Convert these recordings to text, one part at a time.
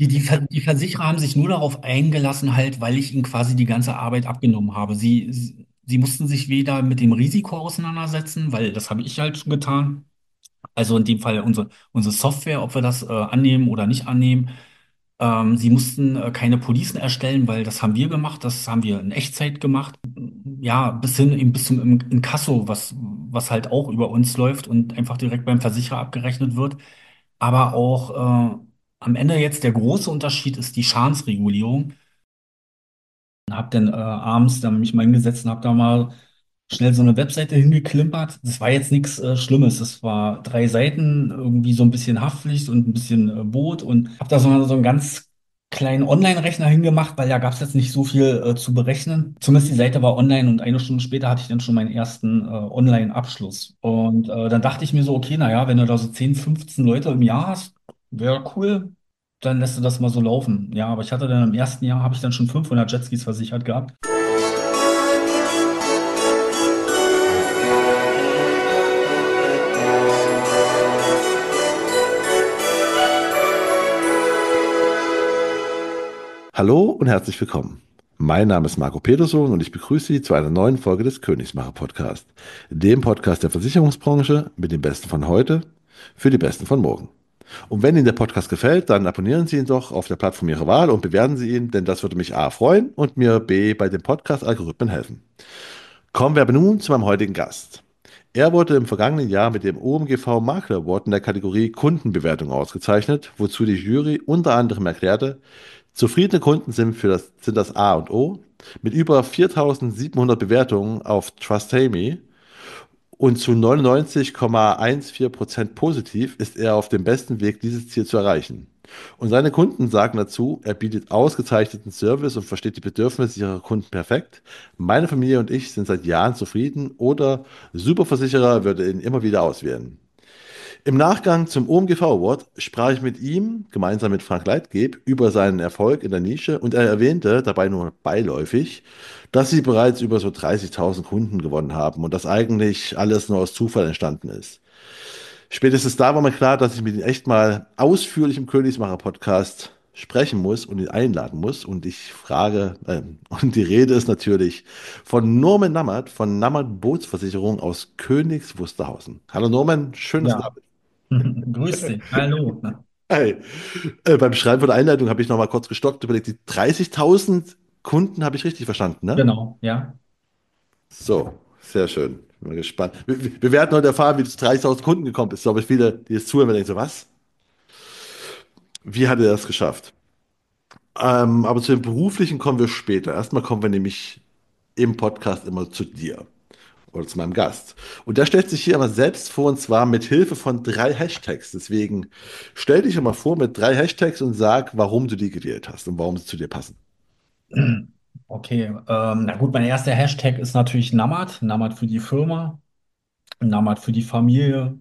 Die Versicherer haben sich nur darauf eingelassen, halt, weil ich ihnen quasi die ganze Arbeit abgenommen habe. Sie mussten sich weder mit dem Risiko auseinandersetzen, weil das habe ich halt schon getan. Also in dem Fall unsere Software, ob wir das annehmen oder nicht annehmen. Sie mussten keine Policen erstellen, weil das haben wir gemacht, das haben wir in Echtzeit gemacht. Ja, bis hin eben bis zum Inkasso, was halt auch über uns läuft und einfach direkt beim Versicherer abgerechnet wird. Aber auch am Ende jetzt der große Unterschied ist die Schadensregulierung. Hab dann abends dann mich mal hingesetzt und hab da mal schnell so eine Webseite hingeklimpert. Das war jetzt nichts Schlimmes. Das war 3 Seiten, irgendwie so ein bisschen Haftpflicht und ein bisschen Boot und hab da so einen ganz kleinen Online-Rechner hingemacht, weil da gab es jetzt nicht so viel zu berechnen. Zumindest die Seite war online und eine Stunde später hatte ich dann schon meinen ersten Online-Abschluss. Und dann dachte ich mir so, okay, naja, wenn du da so 10, 15 Leute im Jahr hast, wäre cool, dann lässt du das mal so laufen. Ja, aber ich hatte dann im ersten Jahr, habe ich dann schon 500 Jetskis versichert gehabt. Hallo und herzlich willkommen. Mein Name ist Marco Peterson und ich begrüße Sie zu einer neuen Folge des Königsmacher Podcast, dem Podcast der Versicherungsbranche mit den Besten von heute für die Besten von morgen. Und wenn Ihnen der Podcast gefällt, dann abonnieren Sie ihn doch auf der Plattform Ihrer Wahl und bewerten Sie ihn, denn das würde mich A freuen und mir B bei den Podcast-Algorithmen helfen. Kommen wir aber nun zu meinem heutigen Gast. Er wurde im vergangenen Jahr mit dem OMGV Makler Award in der Kategorie Kundenbewertung ausgezeichnet, wozu die Jury unter anderem erklärte, zufriedene Kunden sind das A und O. Mit über 4700 Bewertungen auf TrustAmy und zu 99,14% positiv ist er auf dem besten Weg, dieses Ziel zu erreichen. Und seine Kunden sagen dazu, er bietet ausgezeichneten Service und versteht die Bedürfnisse ihrer Kunden perfekt. Meine Familie und ich sind seit Jahren zufrieden oder Superversicherer würde ihn immer wieder auswählen. Im Nachgang zum OMGV Award sprach ich mit ihm, gemeinsam mit Frank Leitgeb, über seinen Erfolg in der Nische und er erwähnte, dabei nur beiläufig, dass sie bereits über so 30.000 Kunden gewonnen haben und dass eigentlich alles nur aus Zufall entstanden ist. Spätestens da war mir klar, dass ich mit ihm echt mal ausführlich im Königsmacher-Podcast sprechen muss und ihn einladen muss. Und ich frage, und die Rede ist natürlich von Norman Nammert von Nammert Bootsversicherung aus Königs Wusterhausen. Hallo Norman, schön, dass du da Ja, bist. grüß dich. Hallo. Hey, beim Schreiben von der Einleitung habe ich noch mal kurz gestockt, überlegt, die 30.000 Kunden habe ich richtig verstanden, ne? Genau, ja. So, sehr schön. Bin mal gespannt. Wir werden heute erfahren, wie du zu 30.000 Kunden gekommen bist. Ich glaube, viele, die jetzt zuhören, werden denken so, was? Wie hat er das geschafft? Aber zu dem Beruflichen kommen wir später. Erstmal kommen wir nämlich im Podcast immer zu dir oder zu meinem Gast. Und der stellt sich hier immer selbst vor und zwar mit Hilfe von 3 Hashtags. Deswegen stell dich immer vor mit 3 Hashtags und sag, warum du die gewählt hast und warum sie zu dir passen. Okay, na gut, mein erster Hashtag ist natürlich Nammert. Nammert für die Firma, Nammert für die Familie.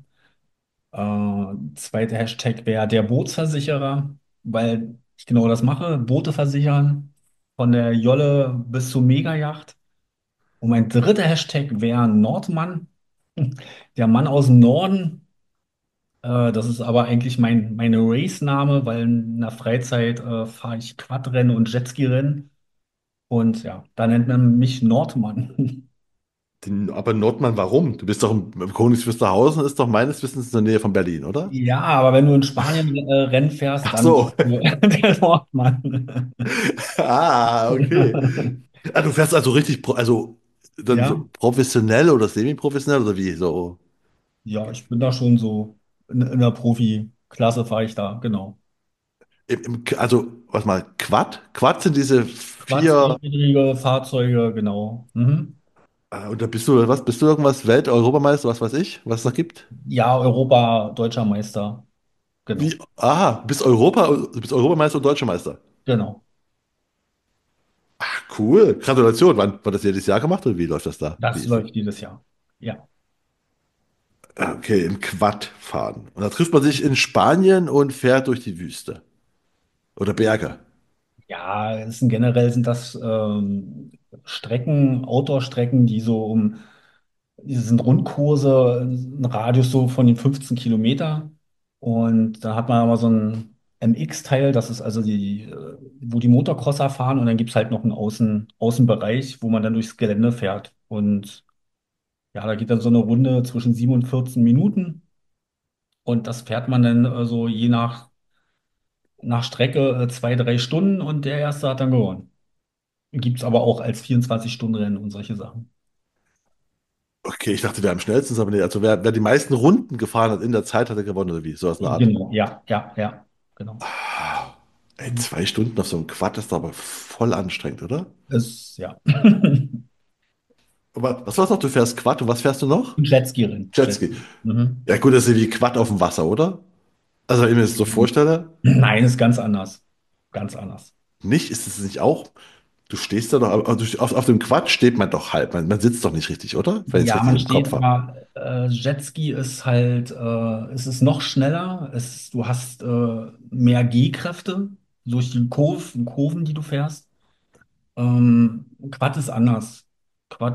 Zweiter Hashtag wäre der Bootsversicherer, weil ich genau das mache, Boote versichern, von der Jolle bis zur Megayacht. Und mein dritter Hashtag wäre Nordmann, der Mann aus dem Norden. Das ist aber eigentlich meine Race-Name, weil in der Freizeit fahre ich Quadrennen und Jetski-Rennen. Und ja, da nennt man mich Nordmann. Aber Nordmann, warum? Du bist doch im Königs Wusterhausen, ist doch meines Wissens in der Nähe von Berlin, oder? Ja, aber wenn du in Spanien Rennen fährst, Ach dann so. bist du der Nordmann. Ah, okay. Ah, du fährst also richtig, also dann Ja, so professionell oder semi-professionell oder wie? So ja, ich bin da schon so in der Profi-Klasse fahre ich da, genau. also, was mal, Quad? Quad sind diese vier, Quad-vierrädrige Fahrzeuge, genau. Mhm. und da bist du, was, bist du irgendwas, Welt-Europameister, was weiß ich, was es da gibt? Ja, Europa, Deutscher Meister, Wie, genau. aha, du bist Europameister und Deutscher Meister. Genau. Cool, Gratulation. Wann war das jedes Jahr gemacht oder wie läuft das da? Wie Das ist das? läuft dieses Jahr. Ja. Okay, im Quad fahren. Und da trifft man sich in Spanien und fährt durch die Wüste. Oder Berge. Ja, generell sind das Strecken, Outdoor-Strecken, die sind Rundkurse, ein Radius so von den 15 Kilometer. Und da hat man aber so ein MX-Teil, das ist also wo die Motocrosser fahren und dann gibt es halt noch einen Außenbereich, wo man dann durchs Gelände fährt. Und ja, da geht dann so eine Runde zwischen 7 und 14 Minuten und das fährt man dann so je nach Strecke 2, 3 Stunden und der Erste hat dann gewonnen. Gibt es aber auch als 24-Stunden-Rennen und solche Sachen. Okay, ich dachte, wer am schnellsten ist, aber nee, also wer die meisten Runden gefahren hat in der Zeit, hat er gewonnen oder wie? So aus einer Art. Genau, ja, ja, ja, genau. Ah, ey, 2 Stunden auf so einem Quad ist doch aber voll anstrengend, oder? Ja. Aber was war's noch? Du fährst Quad und was fährst du noch? Jetski-Rennen. Jetski. Jetski. Mhm. Ja gut, das ist ja wie Quad auf dem Wasser, oder? Also wenn ich mir das so vorstelle, Nein, ist ganz anders. Ganz anders. nicht, ist es nicht auch? Du stehst da doch, aber auf dem Quad steht man doch halb. Man sitzt doch nicht richtig, oder? Wenn ich es Ja, richtig man im Kopf steht, habe. aber Jetski ist halt, es ist noch schneller. Du hast mehr G-Kräfte durch die Kurven, die du fährst. Quad ist anders. Quad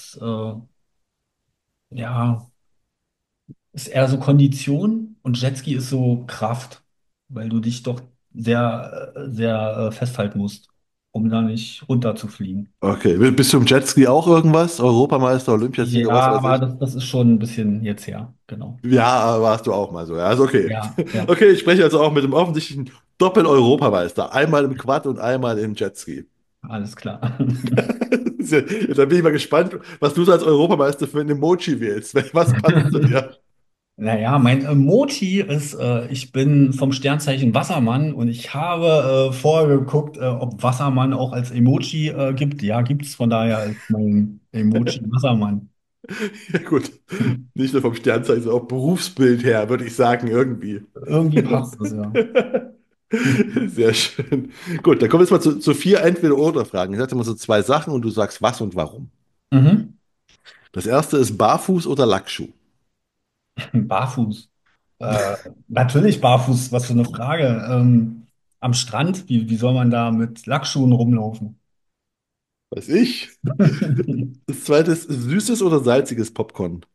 ja, ist eher so Kondition und Jetski ist so Kraft, weil du dich doch sehr festhalten musst, um da nicht runterzufliegen. Okay, bist du im Jetski auch irgendwas? Europameister, Olympiasieger, Ja, was weiß aber ich? das ist schon ein bisschen jetzt her, genau. Ja, warst du auch mal so. Ja, also okay. Ja, ja, Okay, ich spreche also auch mit dem offensichtlichen Doppel-Europameister. Einmal im Quad und einmal im Jetski. alles klar. Da bin ich mal gespannt, was du so als Europameister für ein Emoji wählst. Was passt zu dir? Naja, mein Emoji ist, ich bin vom Sternzeichen Wassermann und ich habe vorher geguckt, ob Wassermann auch als Emoji gibt. Ja, gibt's, von daher ist mein Emoji Wassermann. Ja, gut. Nicht nur vom Sternzeichen, sondern auch Berufsbild her, würde ich sagen, irgendwie. Irgendwie passt das, ja. Sehr schön. Gut, dann kommen wir jetzt mal zu 4 Entweder-Oder-Fragen. Ich sage dir mal so 2 Sachen und du sagst was und warum. Mhm. Das erste ist Barfuß oder Lackschuh. Barfuß. Äh, natürlich barfuß, was für eine Frage. Am Strand, wie soll man da mit Lackschuhen rumlaufen? Weiß ich. Das zweite ist süßes oder salziges Popcorn.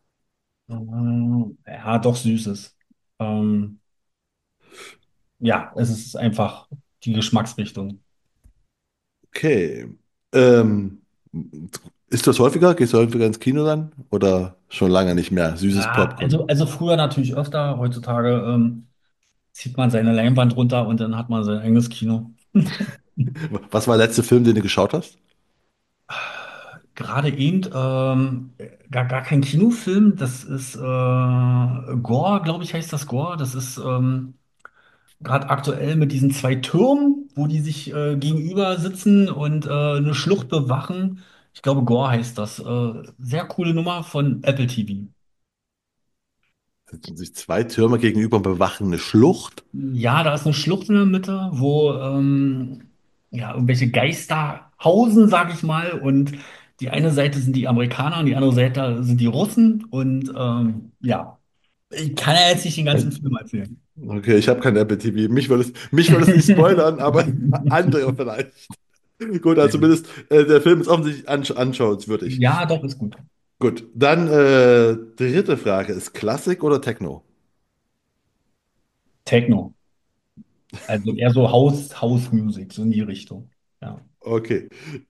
Ja, doch Süßes. Ähm, ja, es ist einfach die Geschmacksrichtung. Okay. Ähm, Ist das häufiger? Gehst du häufiger ins Kino dann? Oder schon lange nicht mehr? Süßes Ja, Popcorn. also früher natürlich öfter. Heutzutage zieht man seine Leinwand runter und dann hat man sein eigenes Kino. Was war der letzte Film, den du geschaut hast? Gerade eben gar kein Kinofilm. Das ist Gore, glaube ich, heißt das Gore. Das ist gerade aktuell mit diesen 2 Türmen, wo die sich gegenüber sitzen und eine Schlucht bewachen. Ich glaube, Gore heißt das. Sehr coole Nummer von Apple TV. Sitzen sich 2 Türme gegenüber und bewachen eine Schlucht. Ja, da ist eine Schlucht in der Mitte, wo ja, irgendwelche Geister hausen, sag ich mal. Und die eine Seite sind die Amerikaner und die andere Seite sind die Russen. Und ja, ich kann ja jetzt nicht den ganzen Film erzählen. Okay, ich habe kein Apple TV. Mich würde es nicht spoilern, aber andere vielleicht. Gut, also zumindest der Film ist offensichtlich anschauenswürdig. Ja, doch, ist gut. Gut, dann dritte Frage. Ist Klassik oder Techno? Techno. Also eher so House Music, so in die Richtung. Ja. Okay.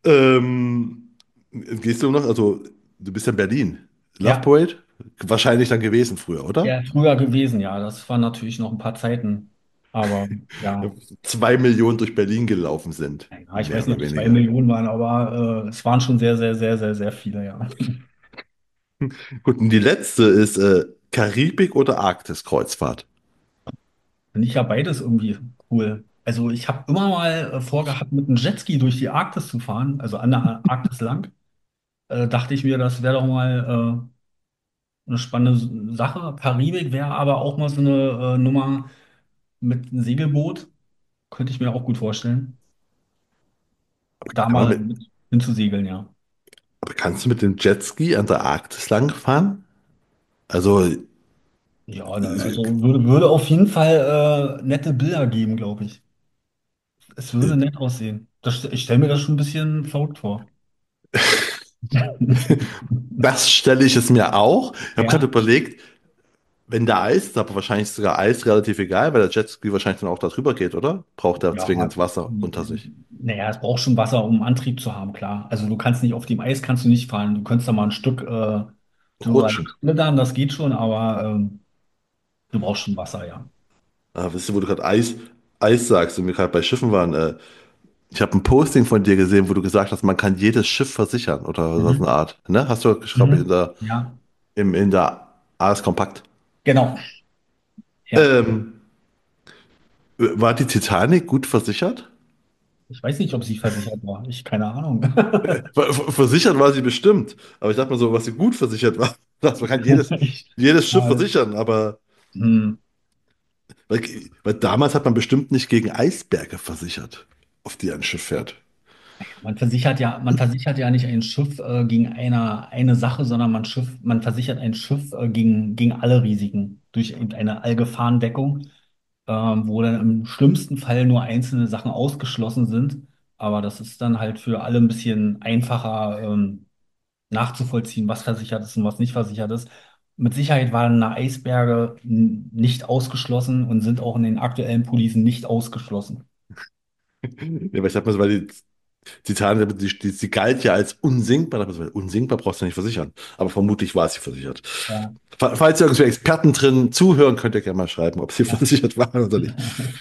Gehst du noch, also du bist ja in Berlin. Love Ja, Parade? Wahrscheinlich dann gewesen früher, oder? ja, früher gewesen, ja. Das waren natürlich noch ein paar Zeiten. Aber Ja, ja, 2 Millionen durch Berlin gelaufen sind, ja, ich mehr weiß nicht, oder ob es zwei weniger. Millionen waren, aber es waren schon sehr, sehr, sehr, sehr, sehr viele, ja. Gut, und die letzte ist Karibik oder Arktis-Kreuzfahrt. Finde ich ja beides irgendwie cool. Also ich habe immer mal vorgehabt, mit einem Jetski durch die Arktis zu fahren, also an der Arktis lang. Dachte ich mir, das wäre doch mal eine spannende Sache. Karibik wäre aber auch mal so eine Nummer mit einem Segelboot. Könnte ich mir auch gut vorstellen, da Kann man mal mit, mit hinzusegeln, ja. aber kannst du mit dem Jetski an der Arktis lang fahren? Also, Ja, also würde auf jeden Fall nette Bilder geben, glaube ich. Es würde nett aussehen. Ich stelle mir das schon ein bisschen verrückt vor. das stelle ich es mir auch. Ich habe gerade Ja. überlegt, Wenn da Eis ist, aber wahrscheinlich ist sogar Eis relativ egal, weil der Jetski wahrscheinlich dann auch da drüber geht, oder? Braucht er Ja, zwingend Wasser unter sich. naja, es braucht schon Wasser, um Antrieb zu haben, klar. Also du kannst nicht auf dem Eis kannst du nicht fahren. Du könntest da mal ein Stück drüber Rutschen. schlittern, das geht schon, aber du brauchst schon Wasser, ja. Ah, weißt du, wo du gerade Eis sagst und wir gerade bei Schiffen waren, ich habe ein Posting von dir gesehen, wo du gesagt hast, man kann jedes Schiff versichern oder so eine Mhm. Art. Ne? Hast du, glaube ich, Mhm. Ja, in der AS Kompakt. genau. Ja. Ähm, war die Titanic gut versichert? Ich weiß nicht, ob sie versichert war. Ich keine Ahnung. Versichert war sie bestimmt. Aber ich dachte mal so, was sie gut versichert war. Man kann Ich, jedes Schiff äh, versichern, aber hm. weil, weil damals hat man bestimmt nicht gegen Eisberge versichert, auf die ein Schiff fährt. Man versichert ja nicht ein Schiff gegen eine Sache, sondern man versichert ein Schiff gegen alle Risiken durch eben eine Allgefahrendeckung, wo dann im schlimmsten Fall nur einzelne Sachen ausgeschlossen sind. Aber das ist dann halt für alle ein bisschen einfacher nachzuvollziehen, was versichert ist und was nicht versichert ist. Mit Sicherheit waren Eisberge nicht ausgeschlossen und sind auch in den aktuellen Policen nicht ausgeschlossen. Ja, weil ich sag mal so, weil die Titanic, die galt ja als unsinkbar. Da hab ich so, unsinkbar brauchst du nicht versichern. Aber vermutlich war sie versichert. Ja, Falls ihr irgendwie Experten drin zuhören, könnt ihr gerne mal schreiben, ob sie ja. versichert waren oder nicht.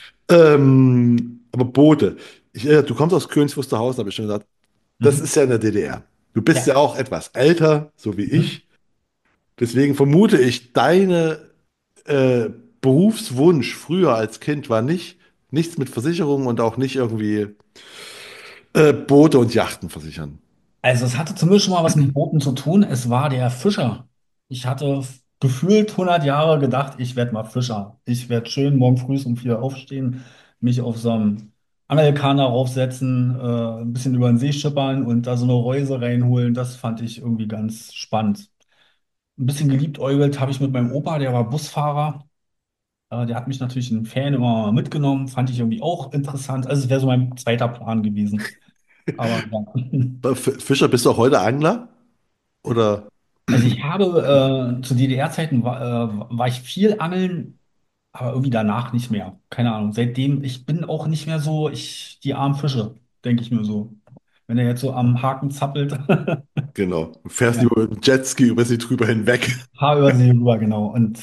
Aber Boote. Du kommst aus Königs Wusterhausen, habe ich schon gesagt. Das Mhm. ist ja in der DDR. Du bist Ja. ja auch etwas älter, so wie Mhm. ich. Deswegen vermute ich, deine äh, Berufswunsch früher als Kind war nichts mit Versicherungen und auch nicht irgendwie Boote und Yachten versichern. Also es hatte zumindest schon mal was mit Booten zu tun. Es war der Fischer. Ich hatte gefühlt 100 Jahre gedacht, ich werde mal Fischer. Ich werde schön morgen früh um 4 aufstehen, mich auf so einem Angelkahner raufsetzen, ein bisschen über den See schippern und da so eine Reuse reinholen. Das fand ich irgendwie ganz spannend. Ein bisschen geliebäugelt habe ich mit meinem Opa, der war Busfahrer. Der hat mich natürlich in den Ferien immer mitgenommen, fand ich irgendwie auch interessant. Also es wäre so mein zweiter Plan gewesen. Aber ja. Fischer, bist du auch heute Angler? Oder? Also ich habe zu DDR-Zeiten war ich viel angeln, aber irgendwie danach nicht mehr. Keine Ahnung. Seitdem, ich bin auch nicht mehr so, die armen Fische, denke ich mir so. Wenn er jetzt so am Haken zappelt, Genau. Du fährst ja, lieber mit dem Jetski über sie drüber hinweg. Haar über See rüber, genau. Und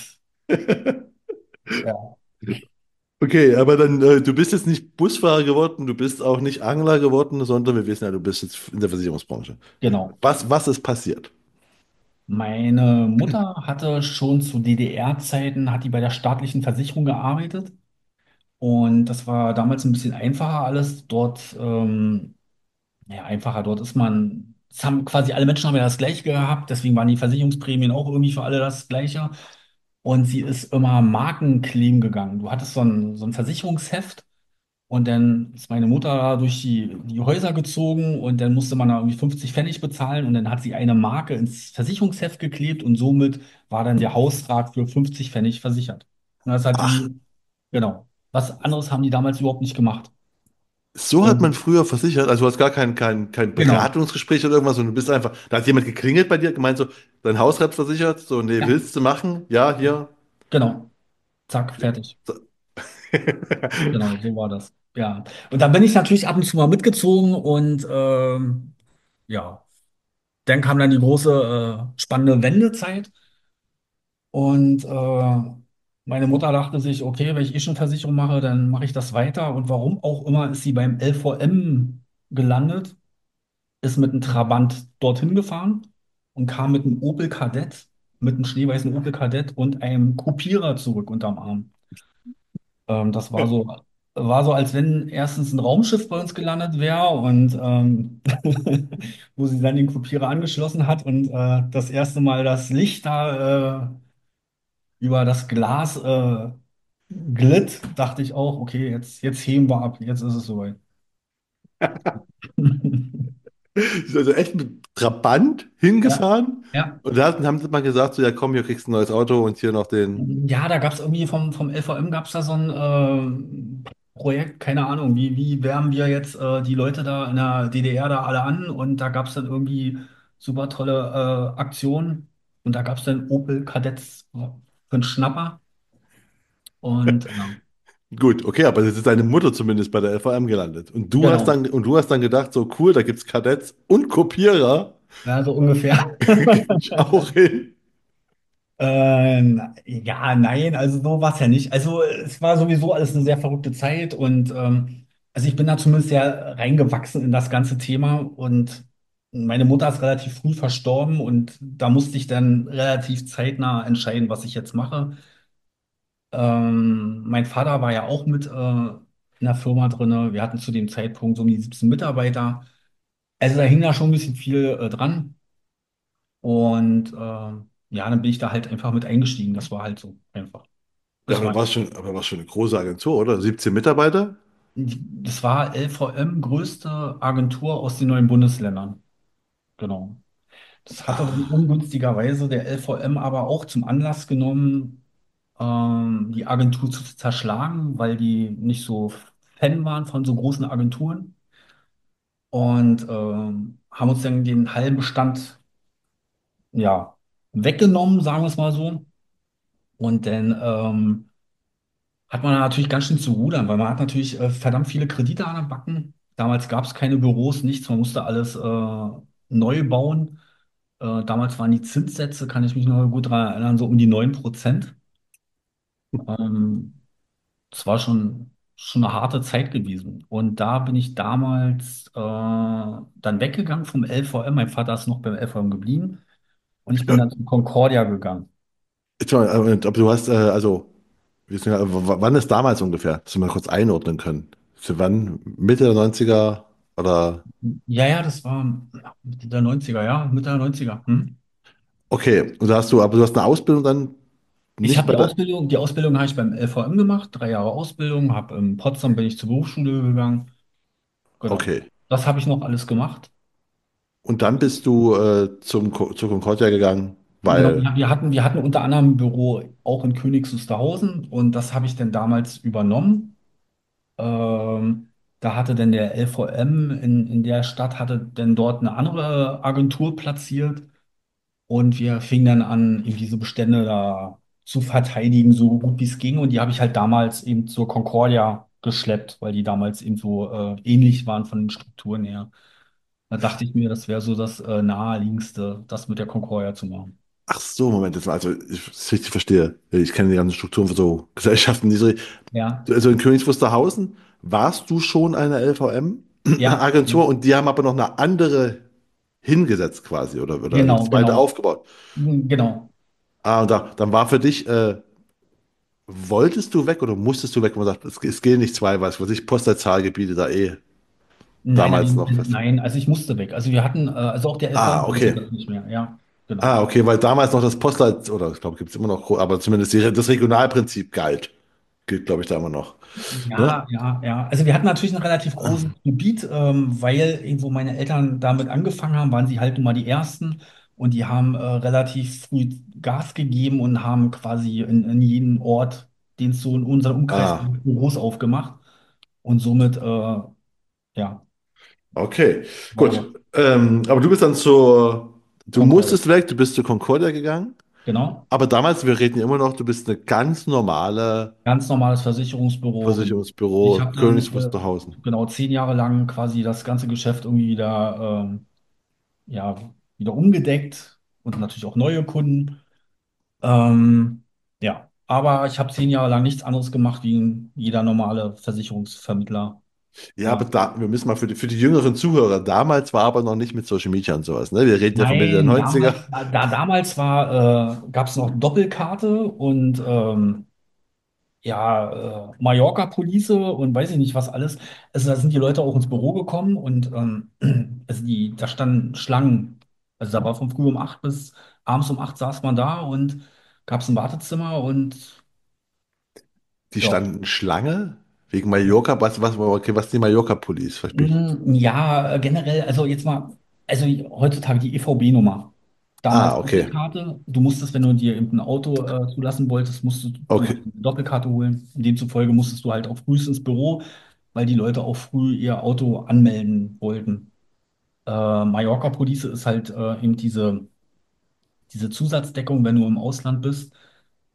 ja, Okay, aber dann, du bist jetzt nicht Busfahrer geworden, du bist auch nicht Angler geworden, sondern wir wissen ja, du bist jetzt in der Versicherungsbranche. genau. Was ist passiert? Meine Mutter hatte schon zu DDR-Zeiten, hat die bei der staatlichen Versicherung gearbeitet. Und das war damals ein bisschen einfacher alles. Dort ja, einfacher. Dort ist man, es haben quasi alle Menschen haben ja das Gleiche gehabt, deswegen waren die Versicherungsprämien auch irgendwie für alle das Gleiche. Und sie ist immer Markenclaim gegangen. Du hattest so ein Versicherungsheft und dann ist meine Mutter da durch die Häuser gezogen und dann musste man da irgendwie 50 Pfennig bezahlen und dann hat sie eine Marke ins Versicherungsheft geklebt und somit war dann der Hausrat für 50 Pfennig versichert. Und das hat Ach, die, genau. Was anderes haben die damals überhaupt nicht gemacht. so hat man Und früher versichert, also du hast gar kein genau. Beratungsgespräch oder irgendwas, sondern du bist einfach, da hat jemand geklingelt bei dir, gemeint so, dein Hausrat versichert, so, nee, Ja, willst du machen? Ja, hier. genau. Zack, fertig. So. Genau, so war das. Ja. Und dann bin ich natürlich ab und zu mal mitgezogen und ja, dann kam dann die große spannende Wendezeit und meine Mutter dachte sich, okay, wenn ich eh schon Versicherung mache, dann mache ich das weiter. Und warum auch immer ist sie beim LVM gelandet, ist mit einem Trabant dorthin gefahren und kam mit einem Opel Kadett, mit einem schneeweißen Opel Kadett und einem Kopierer zurück unterm Arm. Das war so, als wenn erstens ein Raumschiff bei uns gelandet wäre und wo sie dann den Kopierer angeschlossen hat und das erste Mal das Licht da über das Glas glitt, dachte ich auch, okay, jetzt heben wir ab, jetzt ist es soweit. Ist also echt mit Trabant Ja, hingefahren ja. und da haben sie mal gesagt, so, ja komm, hier kriegst du ein neues Auto und hier noch den, Ja, da gab es irgendwie vom LVM gab es da so ein Projekt, keine Ahnung, wie wärmen wir jetzt die Leute da in der DDR da alle an und da gab es dann irgendwie super tolle Aktionen und da gab es dann Opel Kadetts für einen Schnapper. Und ja, Gut, okay, aber jetzt ist deine Mutter zumindest bei der LVM gelandet. genau, Und du hast dann gedacht, so cool, da gibt's Kadetts und Kopierer. ja, so ungefähr. Geh ich auch hin. Ja, nein, also so war es ja nicht. Also es war sowieso alles eine sehr verrückte Zeit und also ich bin da zumindest sehr reingewachsen in das ganze Thema und meine Mutter ist relativ früh verstorben und da musste ich dann relativ zeitnah entscheiden, was ich jetzt mache. Mein Vater war ja auch mit in der Firma drin. Wir hatten zu dem Zeitpunkt so um die 17 Mitarbeiter. Also da hing da schon ein bisschen viel dran. Und ja, dann bin ich da halt einfach mit eingestiegen. Das war halt so einfach. Ja, Das war, aber war schon eine große Agentur, oder? 17 Mitarbeiter? das war LVM, größte Agentur aus den neuen Bundesländern. Genau. Das hatte dann Ah, ungünstigerweise der LVM aber auch zum Anlass genommen, die Agentur zu zerschlagen, weil die nicht so Fan waren von so großen Agenturen und haben uns dann den halben Bestand ja weggenommen, sagen wir es mal so. Und dann hat man natürlich ganz schön zu rudern, weil man hat natürlich verdammt viele Kredite an den Backen. Damals gab es keine Büros, nichts, man musste alles neu bauen. Damals waren die Zinssätze, kann ich mich noch gut daran erinnern, so um die 9%. Ähm, Das war schon eine harte Zeit gewesen. Und da bin ich damals dann weggegangen vom LVM. Mein Vater ist noch beim LVM geblieben. Und ich bin ja, dann zu Concordia gegangen. jetzt mal, aber du hast, also, wann ist damals ungefähr, dass wir mal kurz einordnen können? Für wann? Mitte der 90er oder? Ja, ja, das war Mitte der 90er, ja, Mitte der 90er. Hm? Okay, und da hast du, aber du hast eine Ausbildung dann Ich nicht habe bei der. Die Ausbildung habe ich beim LVM gemacht, 3 Jahre Ausbildung, habe in Potsdam bin ich zur Berufsschule gegangen. Genau. Okay. Das habe ich noch alles gemacht. Und dann bist du zur Concordia gegangen, Genau, weil, wir hatten unter anderem ein Büro auch in Königs Wusterhausen und das habe ich dann damals übernommen. Da hatte dann der LVM in der Stadt, hatte dann dort eine andere Agentur platziert und wir fingen dann an, eben diese Bestände da zu verteidigen, so gut wie es ging. Und die habe ich halt damals eben zur Concordia geschleppt, weil die damals eben so ähnlich waren von den Strukturen her. Da dachte ich mir, das wäre so das naheliegendste, das mit der Concordia zu machen. ach so, Moment, jetzt mal, also ich es richtig verstehe. Ich kenne die ganzen Strukturen von so Gesellschaften, die so, Ja, also in Königs Wusterhausen warst du schon eine ja, ja, LVM-Agentur und die haben aber noch eine andere hingesetzt quasi oder eine genau, zweite genau, aufgebaut. genau. Ah, und dann war für dich, wolltest du weg oder musstest du weg? Und man sagt, es gehen nicht zwei, was weiß ich, Postleitzahlgebiete da Nein, damals nein, noch fest. nein, also ich musste weg. Also wir hatten, also auch der Ah, LVM wollte okay. das nicht mehr, ja, genau. Ah, okay, weil damals noch das Postleit, oder ich glaube, gibt es immer noch, aber zumindest das Regionalprinzip galt. Gilt, glaube ich, da immer noch. Ne? Ja, ja, ja. Also wir hatten natürlich ein relativ großes Gebiet, weil irgendwo meine Eltern damit angefangen haben, waren sie halt nun mal die Ersten und die haben relativ früh Gas gegeben und haben quasi in jedem Ort, den es so in unserem Umkreis Ah, gibt, Büros aufgemacht und somit, ja, okay. war das Gut. Aber du bist dann du Concordia. musstest weg, du bist zu Concordia gegangen. Genau. Aber damals, wir reden ja immer noch, du bist eine ganz normale Ganz normales Versicherungsbüro, genau. Ich Versicherungsbüro habe dann Königs Wusterhausen. genau 10 Jahre lang quasi das ganze Geschäft irgendwie wieder, ja, wieder umgedeckt und natürlich auch neue Kunden. Ja, aber ich habe 10 Jahre lang nichts anderes gemacht wie jeder normale Versicherungsvermittler. Ja, aber Ja. wir müssen mal für die jüngeren Zuhörer, damals war aber noch nicht mit Social Media und sowas, ne? Wir reden ja von Mitte der Nein, 90er. damals gab es noch Doppelkarte und ja, Mallorca Police und weiß ich nicht was alles. Also da sind die Leute auch ins Büro gekommen und also da standen Schlangen. Also da war von früh um 8 bis abends um 8 saß man da und gab es ein Wartezimmer und Die ja. standen Schlange wegen Mallorca. Okay, was ist die Mallorca Police? Ja, generell, also jetzt mal, also heutzutage die EVB-Nummer. Damals Ah, okay. Doppelkarte. Du musstest, wenn du dir eben ein Auto zulassen wolltest, musstest du Okay. eine Doppelkarte holen. Demzufolge musstest du halt auch früh ins Büro, weil die Leute auch früh ihr Auto anmelden wollten. Mallorca Police ist halt eben diese Zusatzdeckung, wenn du im Ausland bist.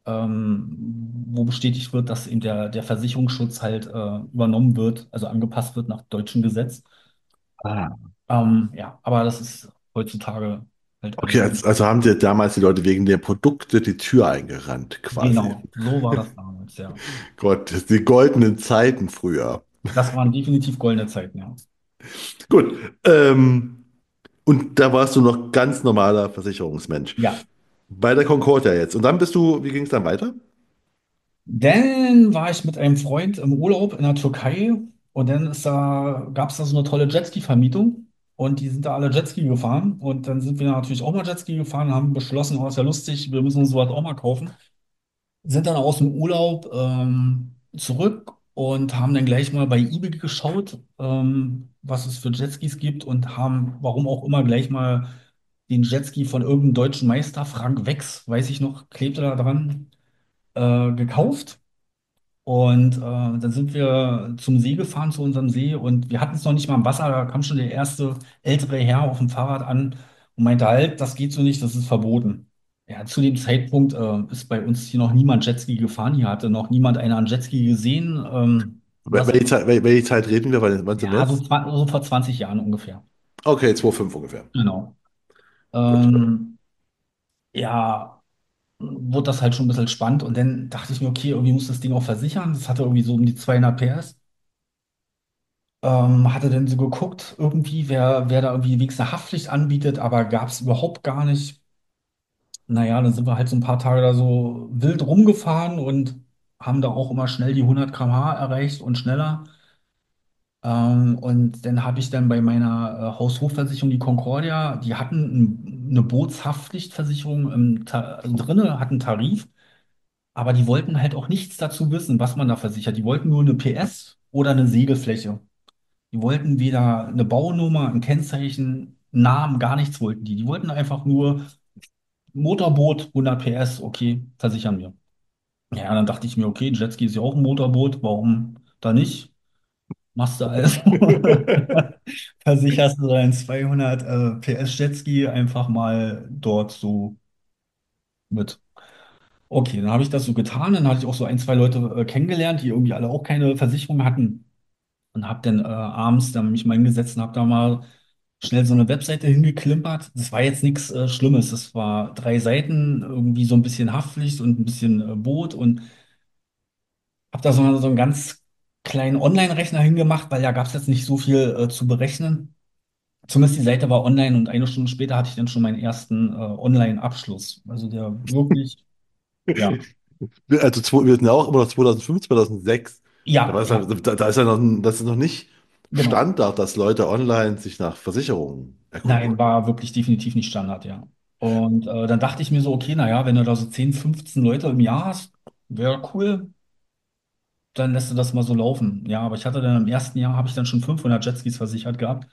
wo bestätigt wird, dass eben der Versicherungsschutz halt übernommen wird, also angepasst wird nach deutschem Gesetz. Ah. Ja, aber das ist heutzutage halt Okay, alles. also haben dir damals die Leute wegen der Produkte die Tür eingerannt, quasi. Genau, so war das damals, ja. Gott, die goldenen Zeiten früher. Das waren definitiv goldene Zeiten, ja. Gut, ähm, und da warst du noch ganz normaler Versicherungsmensch. Ja, Bei der Concordia jetzt. Und dann bist du, wie ging es dann weiter? dann war ich mit einem Freund im Urlaub in der Türkei und dann gab es da so eine tolle Jetski-Vermietung und die sind da alle Jetski gefahren und dann sind wir natürlich auch mal Jetski gefahren und haben beschlossen, oh, ist ja lustig, wir müssen uns sowas auch mal kaufen. Sind dann aus dem Urlaub zurück und haben dann gleich mal bei eBay geschaut, was es für Jetskis gibt und haben, warum auch immer, gleich mal den Jetski von irgendeinem deutschen Meister, Frank Wex, weiß ich noch, klebte da dran, gekauft. Und dann sind wir zum See gefahren, zu unserem See, und wir hatten es noch nicht mal am Wasser. Da kam schon der erste ältere Herr auf dem Fahrrad an und meinte halt, das geht so nicht, das ist verboten. Ja, zu dem Zeitpunkt ist bei uns hier noch niemand Jetski gefahren. Hier hatte noch niemand einen an Jetski gesehen. Das, Welche Zeit reden wir? Wann sind wir ja, jetzt? so vor 20 Jahren ungefähr. Okay, 2,5 ungefähr. Genau. Gut. Ja, wurde das halt schon ein bisschen spannend, und dann dachte ich mir, okay, irgendwie muss das Ding auch versichern. Das hatte irgendwie so um die 200 PS. Hatte dann so geguckt, irgendwie, wer da irgendwie wenigstens eine Haftpflicht anbietet, aber gab es überhaupt gar nicht. Naja, dann sind wir halt so ein paar Tage da so wild rumgefahren und haben da auch immer schnell die 100 km/h erreicht und schneller. Und dann habe ich dann bei meiner Haus-Hof-Versicherung, die Concordia, die hatten eine Bootshaftpflichtversicherung drinne, hatten einen Tarif, aber die wollten halt auch nichts dazu wissen, was man da versichert. Die wollten nur eine PS oder eine Segelfläche. Die wollten weder eine Baunummer, ein Kennzeichen, Namen, gar nichts wollten die. Die wollten einfach nur Motorboot, 100 PS, okay, versichern wir. Ja, dann dachte ich mir, okay, Jetski ist ja auch ein Motorboot, warum da nicht? Machst du also, versicherst du deinen 200 PS Jetski einfach mal dort so mit. Okay, dann habe ich das so getan, dann hatte ich auch so ein, zwei Leute kennengelernt, die irgendwie alle auch keine Versicherung hatten. Und habe dann abends dann mich mal hingesetzt und habe da mal schnell so eine Webseite hingeklimpert. Das war jetzt nichts Schlimmes. Das war 3 Seiten, irgendwie so ein bisschen Haftpflicht und ein bisschen Boot, und habe da so einen ganz kleinen Online-Rechner hingemacht, weil da gab es jetzt nicht so viel zu berechnen. Zumindest die Seite war online, und eine Stunde später hatte ich dann schon meinen ersten Online-Abschluss. Also der wirklich, ja, Wir sind ja auch immer noch 2005, 2006. ja, ja, Da ist ja noch, das ist noch nicht genau. Standard, dass Leute online sich nach Versicherungen Nein, erkundigen. war wirklich definitiv nicht Standard, ja. Und dann dachte ich mir so, okay, naja, wenn du da so 10, 15 Leute im Jahr hast, wäre cool, dann lässt du das mal so laufen. Ja, aber ich hatte dann im ersten Jahr, habe ich dann schon 500 Jetskis versichert gehabt.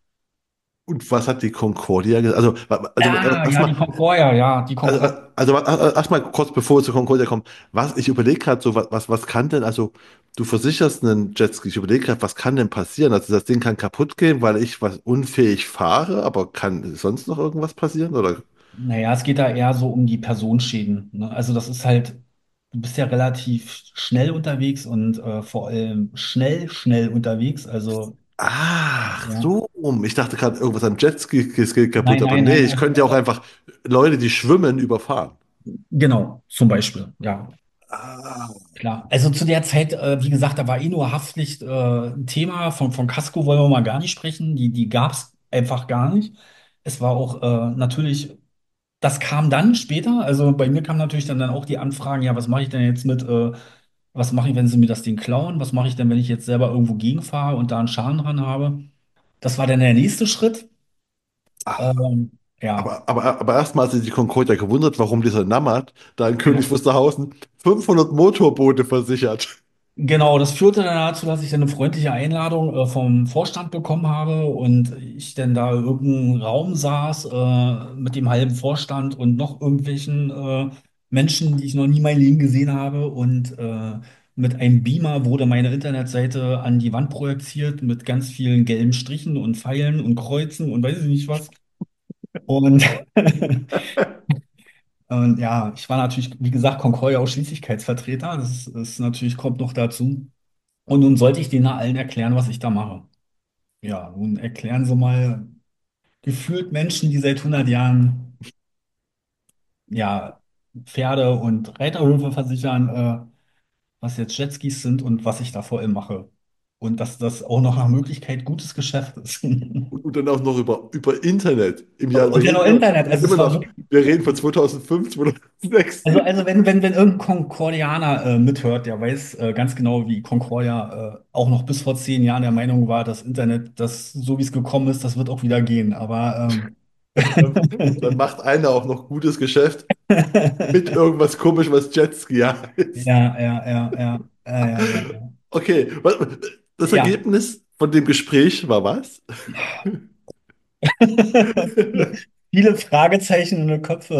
Und was hat die Concordia gesagt? Ja, ja, erstmal, die Concordia, ja, die also, Concordia. erstmal kurz bevor wir zur Concordia kommen, ich überlege gerade so, was kann denn, also du versicherst einen Jetski, ich überlege gerade, was kann denn passieren? Also das Ding kann kaputt gehen, weil ich was unfähig fahre, aber kann sonst noch irgendwas passieren? Oder? Naja, es geht da eher so um die Personenschäden. Ne? Also das ist halt, du bist ja relativ schnell unterwegs und vor allem schnell unterwegs. Also, Ach, ja. so rum. Ich dachte gerade, irgendwas am Jetski geht kaputt, Nein, aber nein, nee, nein. ich könnte ja auch einfach Leute, die schwimmen, überfahren. Genau, zum Beispiel, ja. Ah. Klar, also zu der Zeit, wie gesagt, da war eh nur Haftpflicht ein Thema. Von Casco wollen wir mal gar nicht sprechen. Die gab es einfach gar nicht. Es war auch natürlich, das kam dann später. Also bei mir kamen natürlich dann auch die Anfragen, ja, was mache ich denn jetzt mit, was mache ich, wenn sie mir das Ding klauen? Was mache ich denn, wenn ich jetzt selber irgendwo gegenfahre und da einen Schaden dran habe? Das war dann der nächste Schritt. Ja. Aber erstmal hat sich die Concordia gewundert, warum dieser Nammat da in Königs Genau. Wusterhausen 500 Motorboote versichert. Genau, das führte dann dazu, dass ich dann eine freundliche Einladung vom Vorstand bekommen habe und ich dann da in irgendeinem Raum saß mit dem halben Vorstand und noch irgendwelchen Menschen, die ich noch nie mein Leben gesehen habe, und mit einem Beamer wurde meine Internetseite an die Wand projiziert mit ganz vielen gelben Strichen und Pfeilen und Kreuzen und weiß ich nicht was. Und Und ja, ich war natürlich, wie gesagt, Concordia Ausschließlichkeitsvertreter. Das natürlich kommt noch dazu. Und nun sollte ich denen allen erklären, was ich da mache. Ja, nun erklären Sie mal gefühlt Menschen, die seit 100 Jahren ja Pferde und Reiterhöfe versichern, was jetzt Jetskis sind und was ich da vor allem mache. Und dass das auch noch nach Möglichkeit gutes Geschäft ist. Und dann auch noch über Internet im Jahr, Und ja noch Internet. Also immer es war noch, wirklich. wir reden von 2005, 2006. Also wenn irgendein Konkordianer mithört, der weiß ganz genau, wie Concordia auch noch bis vor 10 Jahren der Meinung war, das Internet, das so wie es gekommen ist, das wird auch wieder gehen. Aber Dann macht einer auch noch gutes Geschäft mit irgendwas komisch, was Jetski heißt. ja. Okay, das Ja. Ergebnis von dem Gespräch war was? Viele Fragezeichen in den Köpfe.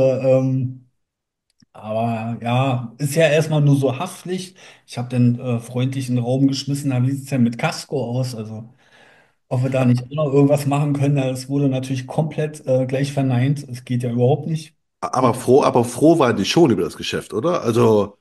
Aber ja, ist ja erstmal nur so Haftpflicht. Ich habe den freundlich in den Raum geschmissen, na, wie sieht es denn mit Casco aus? Also, ob wir da nicht auch noch irgendwas machen können, das wurde natürlich komplett gleich verneint. Es geht ja überhaupt nicht. Aber froh waren die schon über das Geschäft, oder? Also,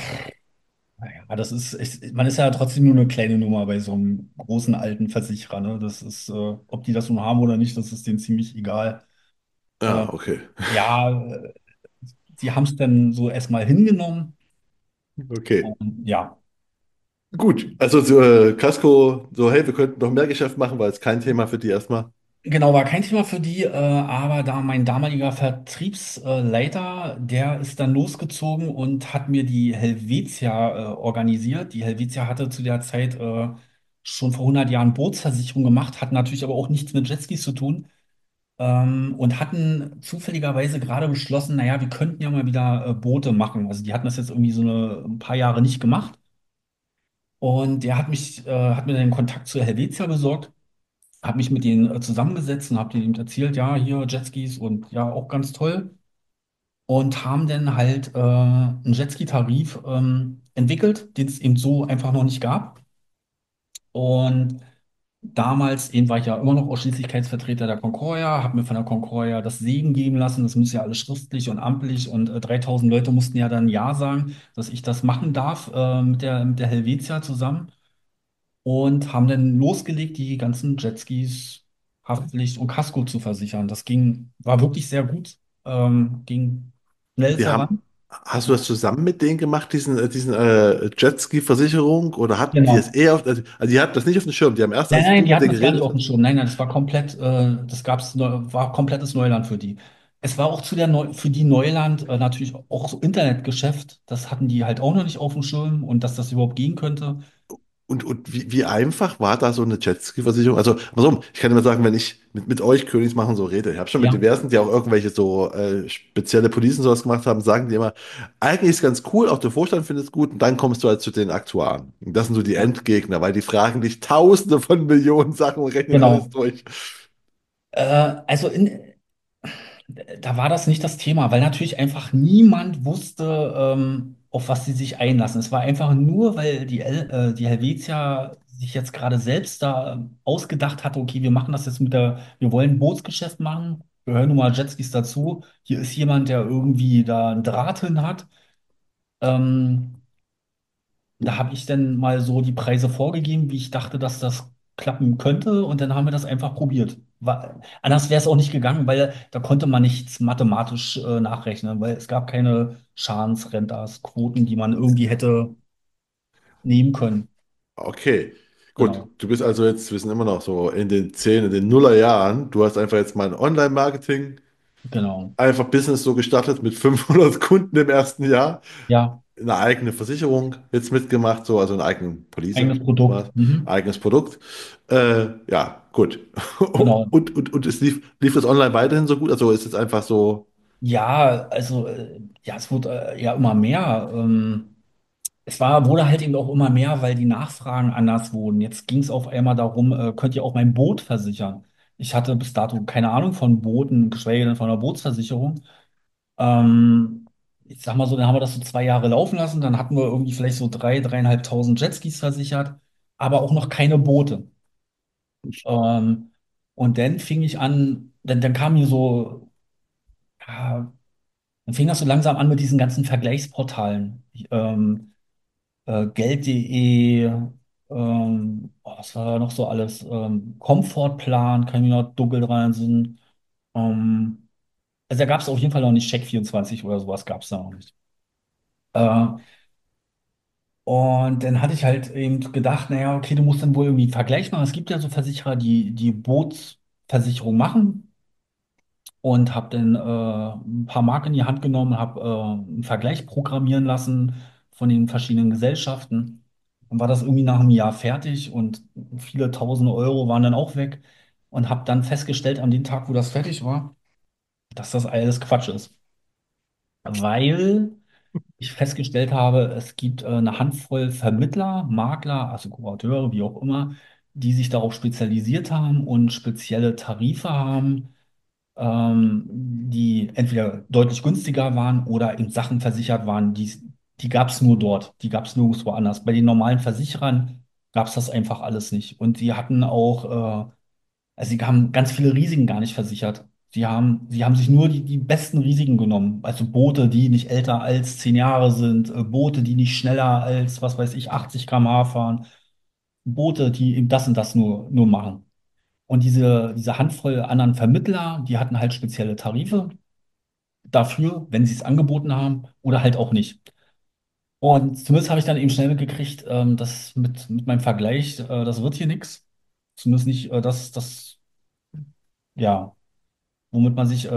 Naja, man ist ja trotzdem nur eine kleine Nummer bei so einem großen alten Versicherer, ne? Das ist, ob die das nun haben oder nicht, das ist denen ziemlich egal. Äh, ja, okay. ja, sie haben es dann so erstmal hingenommen. Okay. Und ja. Gut. Also, so, Casco, so, hey, wir könnten noch mehr Geschäft machen, weil es kein Thema für die erstmal. Genau, war kein Thema für die, aber da mein damaliger Vertriebsleiter, der ist dann losgezogen und hat mir die Helvetia organisiert. Die Helvetia hatte zu der Zeit schon vor 100 Jahren Bootsversicherung gemacht, hat natürlich aber auch nichts mit Jetskis zu tun, und hatten zufälligerweise gerade beschlossen, naja, wir könnten ja mal wieder Boote machen. Also die hatten das jetzt irgendwie so ein paar Jahre nicht gemacht. Und der hat mir den Kontakt zur Helvetia besorgt, habe mich mit denen zusammengesetzt und habe denen erzählt, ja, hier Jetskis und ja, auch ganz toll. Und haben dann halt einen Jetski-Tarif entwickelt, den es eben so einfach noch nicht gab. Und damals eben war ich ja immer noch Ausschließlichkeitsvertreter der Concordia, habe mir von der Concordia das Segen geben lassen, das muss ja alles schriftlich und amtlich und 3000 Leute mussten ja dann Ja sagen, dass ich das machen darf mit der Helvetia zusammen. Und haben dann losgelegt, die ganzen Jetskis Haftpflicht und Kasko zu versichern. War wirklich sehr gut, ging schnell Die haben, voran. hast du das zusammen mit denen gemacht, diesen Jetski-Versicherung? Oder hatten die es Genau. eher die hatten das nicht auf dem Schirm. Die haben erst, Nein, als nein, du die mit hatten denen das gar nicht geredet auf dem hast. Schirm. Nein, nein, das war komplett, war komplettes Neuland für die. Es war auch für die Neuland natürlich auch so Internetgeschäft. Das hatten die halt auch noch nicht auf dem Schirm und dass das überhaupt gehen könnte. Und wie einfach war da so eine Jetski-Versicherung? Also, warum? Ich kann immer sagen, wenn ich mit euch Königsmachen so rede, ich habe schon mit Ja, diversen, die auch irgendwelche so spezielle Policen sowas gemacht haben, sagen die immer, eigentlich ist ganz cool, auch der Vorstand findet es gut, und dann kommst du halt zu den Aktuaren. Und das sind so die ja, Endgegner, weil die fragen dich tausende von Millionen Sachen und rechnen alles genau. durch. Also da war das nicht das Thema, weil natürlich einfach niemand wusste, auf was sie sich einlassen. Es war einfach nur, weil die Helvetia sich jetzt gerade selbst da ausgedacht hatte, okay, wir machen das jetzt wir wollen ein Bootsgeschäft machen, gehören nun mal Jetskis dazu. Hier ist jemand, der irgendwie da einen Draht hin hat. Ähm, Da habe ich dann mal so die Preise vorgegeben, wie ich dachte, dass das klappen könnte. Und dann haben wir das einfach probiert. Anders wäre es auch nicht gegangen, weil da konnte man nichts mathematisch nachrechnen, weil es gab keine Schadensrentas, Quoten, die man irgendwie hätte nehmen können. Okay, gut. Genau, Du bist also jetzt, wir sind immer noch so in den Nullerjahren. Du hast einfach jetzt mal ein Online-Marketing, genau. einfach Business so gestartet mit 500 Kunden im ersten Jahr. Ja, Eine eigene Versicherung jetzt mitgemacht, so, also eine eigene Police, eigenes Produkt. was, Mhm. eigenes Produkt. Ja, gut. Genau. Und lief das online weiterhin so gut? Also ist es einfach so, Ja, also, ja, es wurde ja immer mehr. Wurde halt eben auch immer mehr, weil die Nachfragen anders wurden. Jetzt ging es auf einmal darum, könnt ihr auch mein Boot versichern? Ich hatte bis dato keine Ahnung von Booten, geschweige denn von einer Bootsversicherung. Ich sag mal so, dann haben wir das so 2 Jahre laufen lassen. Dann hatten wir irgendwie vielleicht so 3.500 Jetskis versichert, aber auch noch keine Boote. Ähm, und dann fing ich an, dann kam mir so, ja, dann fing das so langsam an mit diesen ganzen Vergleichsportalen. Geld.de, was war da noch so alles? Komfortplan, kann ich mich noch dunkel dran sind. Also da gab es auf jeden Fall noch nicht Check24 oder sowas, gab es da noch nicht. Äh, und dann hatte ich halt eben gedacht, naja, okay, du musst dann wohl irgendwie einen Vergleich machen. Es gibt ja so Versicherer, die Bootsversicherung machen und habe dann ein paar Mark in die Hand genommen, habe einen Vergleich programmieren lassen von den verschiedenen Gesellschaften. Dann war das irgendwie nach einem Jahr fertig und viele tausende Euro waren dann auch weg und habe dann festgestellt an dem Tag, wo das fertig war, dass das alles Quatsch ist. Weil ich festgestellt habe, es gibt eine Handvoll Vermittler, Makler, also Kurateure, wie auch immer, die sich darauf spezialisiert haben und spezielle Tarife haben, die entweder deutlich günstiger waren oder in Sachen versichert waren, die gab es nur dort, die gab es nirgendwo anders. Bei den normalen Versicherern gab es das einfach alles nicht. Und die hatten auch also sie haben ganz viele Risiken gar nicht versichert. Sie haben sich nur die besten Risiken genommen. Also Boote, die nicht älter als 10 Jahre sind, Boote, die nicht schneller als, was weiß ich, 80 km/h fahren, Boote, die eben das und das nur machen. Und diese Handvoll anderen Vermittler, die hatten halt spezielle Tarife dafür, wenn sie es angeboten haben oder halt auch nicht. Und zumindest habe ich dann eben schnell mitgekriegt, dass mit meinem Vergleich, das wird hier nichts. Zumindest nicht ja, womit man sich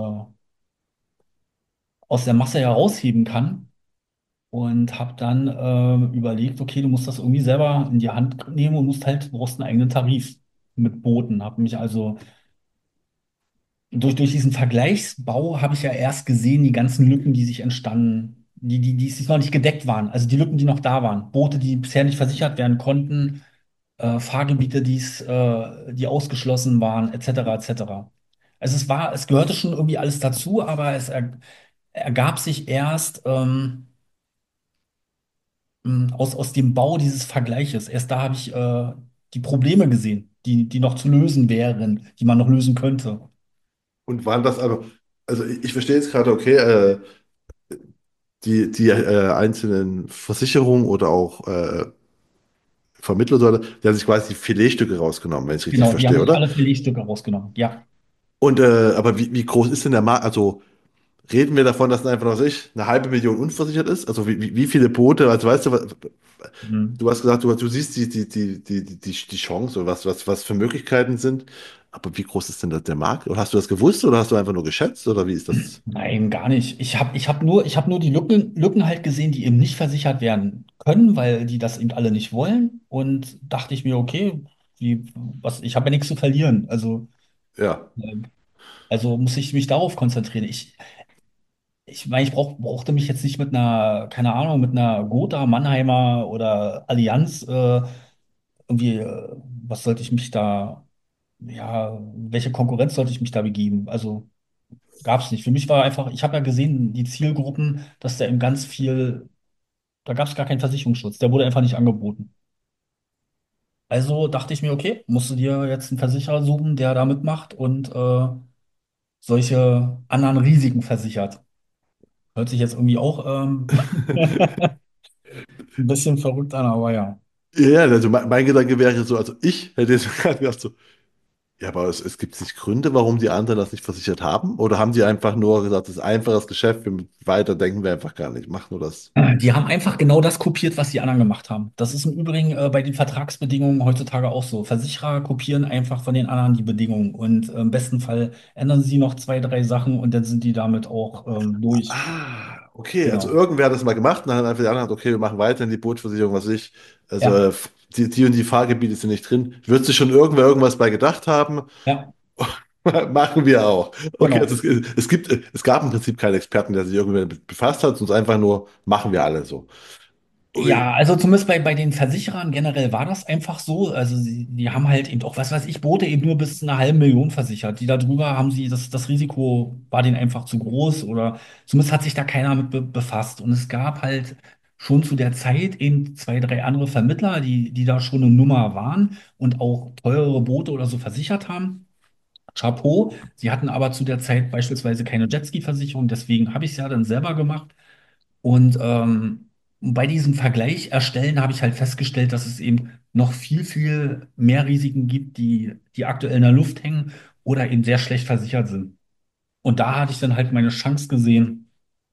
aus der Masse herausheben kann. Und habe dann überlegt, okay, du musst das irgendwie selber in die Hand nehmen und brauchst einen eigenen Tarif mit Booten. Habe mich also durch diesen Vergleichsbau habe ich ja erst gesehen, die ganzen Lücken, die sich entstanden, die noch nicht gedeckt waren. Also die Lücken, die noch da waren. Boote, die bisher nicht versichert werden konnten, Fahrgebiete, die ausgeschlossen waren, etc., etc. Also es gehörte schon irgendwie alles dazu, aber ergab sich erst aus dem Bau dieses Vergleiches. Erst da habe ich die Probleme gesehen, die noch zu lösen wären, die man noch lösen könnte. Und waren das also ich verstehe jetzt gerade, okay, die einzelnen Versicherungen oder auch Vermittler, die haben sich quasi die Filetstücke rausgenommen, wenn ich es richtig Genau, die haben verstehe, sich oder? alle Filetstücke rausgenommen. Ja. Und aber wie groß ist denn der Markt? Also reden wir davon, dass einfach, was weiß ich, eine halbe Million unversichert ist? Also wie viele Boote, also weißt du, Mhm. du hast gesagt, du siehst die Chance oder was für Möglichkeiten sind. Aber wie groß ist denn der Markt? Oder hast du das gewusst oder hast du einfach nur geschätzt oder wie ist das? Nein, gar nicht. Ich hab nur die Lücken halt gesehen, die eben nicht versichert werden können, weil die das eben alle nicht wollen. Und dachte ich mir, okay, ich habe ja nichts zu verlieren. Ja. Äh, also muss ich mich darauf konzentrieren. Ich meine, brauchte mich jetzt nicht mit einer, keine Ahnung, mit einer Gotha, Mannheimer oder Allianz irgendwie, was sollte ich mich da, ja, welche Konkurrenz sollte ich mich da begeben? Also gab es nicht. Für mich war einfach, ich habe ja gesehen, die Zielgruppen, dass da eben ganz viel, da gab es gar keinen Versicherungsschutz, der wurde einfach nicht angeboten. Also dachte ich mir, okay, musst du dir jetzt einen Versicherer suchen, der da mitmacht und solche anderen Risiken versichert. Hört sich jetzt irgendwie auch ein bisschen verrückt an, aber ja. Ja, also mein Gedanke wäre so, also ich hätte jetzt gerade gedacht so, ja, aber es gibt nicht Gründe, warum die anderen das nicht versichert haben? Oder haben die einfach nur gesagt, das ist einfaches Geschäft, weiter denken wir einfach gar nicht, machen nur das. Die haben einfach genau das kopiert, was die anderen gemacht haben. Das ist im Übrigen bei den Vertragsbedingungen heutzutage auch so. Versicherer kopieren einfach von den anderen die Bedingungen und im besten Fall ändern sie noch zwei, drei Sachen und dann sind die damit auch durch. Okay, also Genau. irgendwer hat das mal gemacht und dann hat einfach die anderen gesagt, okay, wir machen weiter in die Bootversicherung, was weiß ich. Also Ja, die und die Fahrgebiete sind nicht drin. Wird sich schon irgendwer irgendwas bei gedacht haben? ja, Machen wir auch. Okay, also genau. es gab im Prinzip keinen Experten, der sich irgendwie damit befasst hat, sonst einfach nur, machen wir alle so. Ui. Ja, also zumindest bei den Versicherern generell war das einfach so. Also die haben halt eben auch, was weiß ich, Boote eben nur bis zu einer halben Million versichert. Die darüber haben sie, das Risiko war denen einfach zu groß oder zumindest hat sich da keiner mit befasst. Und es gab halt schon zu der Zeit eben zwei, drei andere Vermittler, die da schon eine Nummer waren und auch teurere Boote oder so versichert haben. Chapeau. Sie hatten aber zu der Zeit beispielsweise keine Jetski-Versicherung, deswegen habe ich es ja dann selber gemacht. Und bei diesem Vergleich erstellen habe ich halt festgestellt, dass es eben noch viel, viel mehr Risiken gibt, die aktuell in der Luft hängen oder eben sehr schlecht versichert sind. Und da hatte ich dann halt meine Chance gesehen.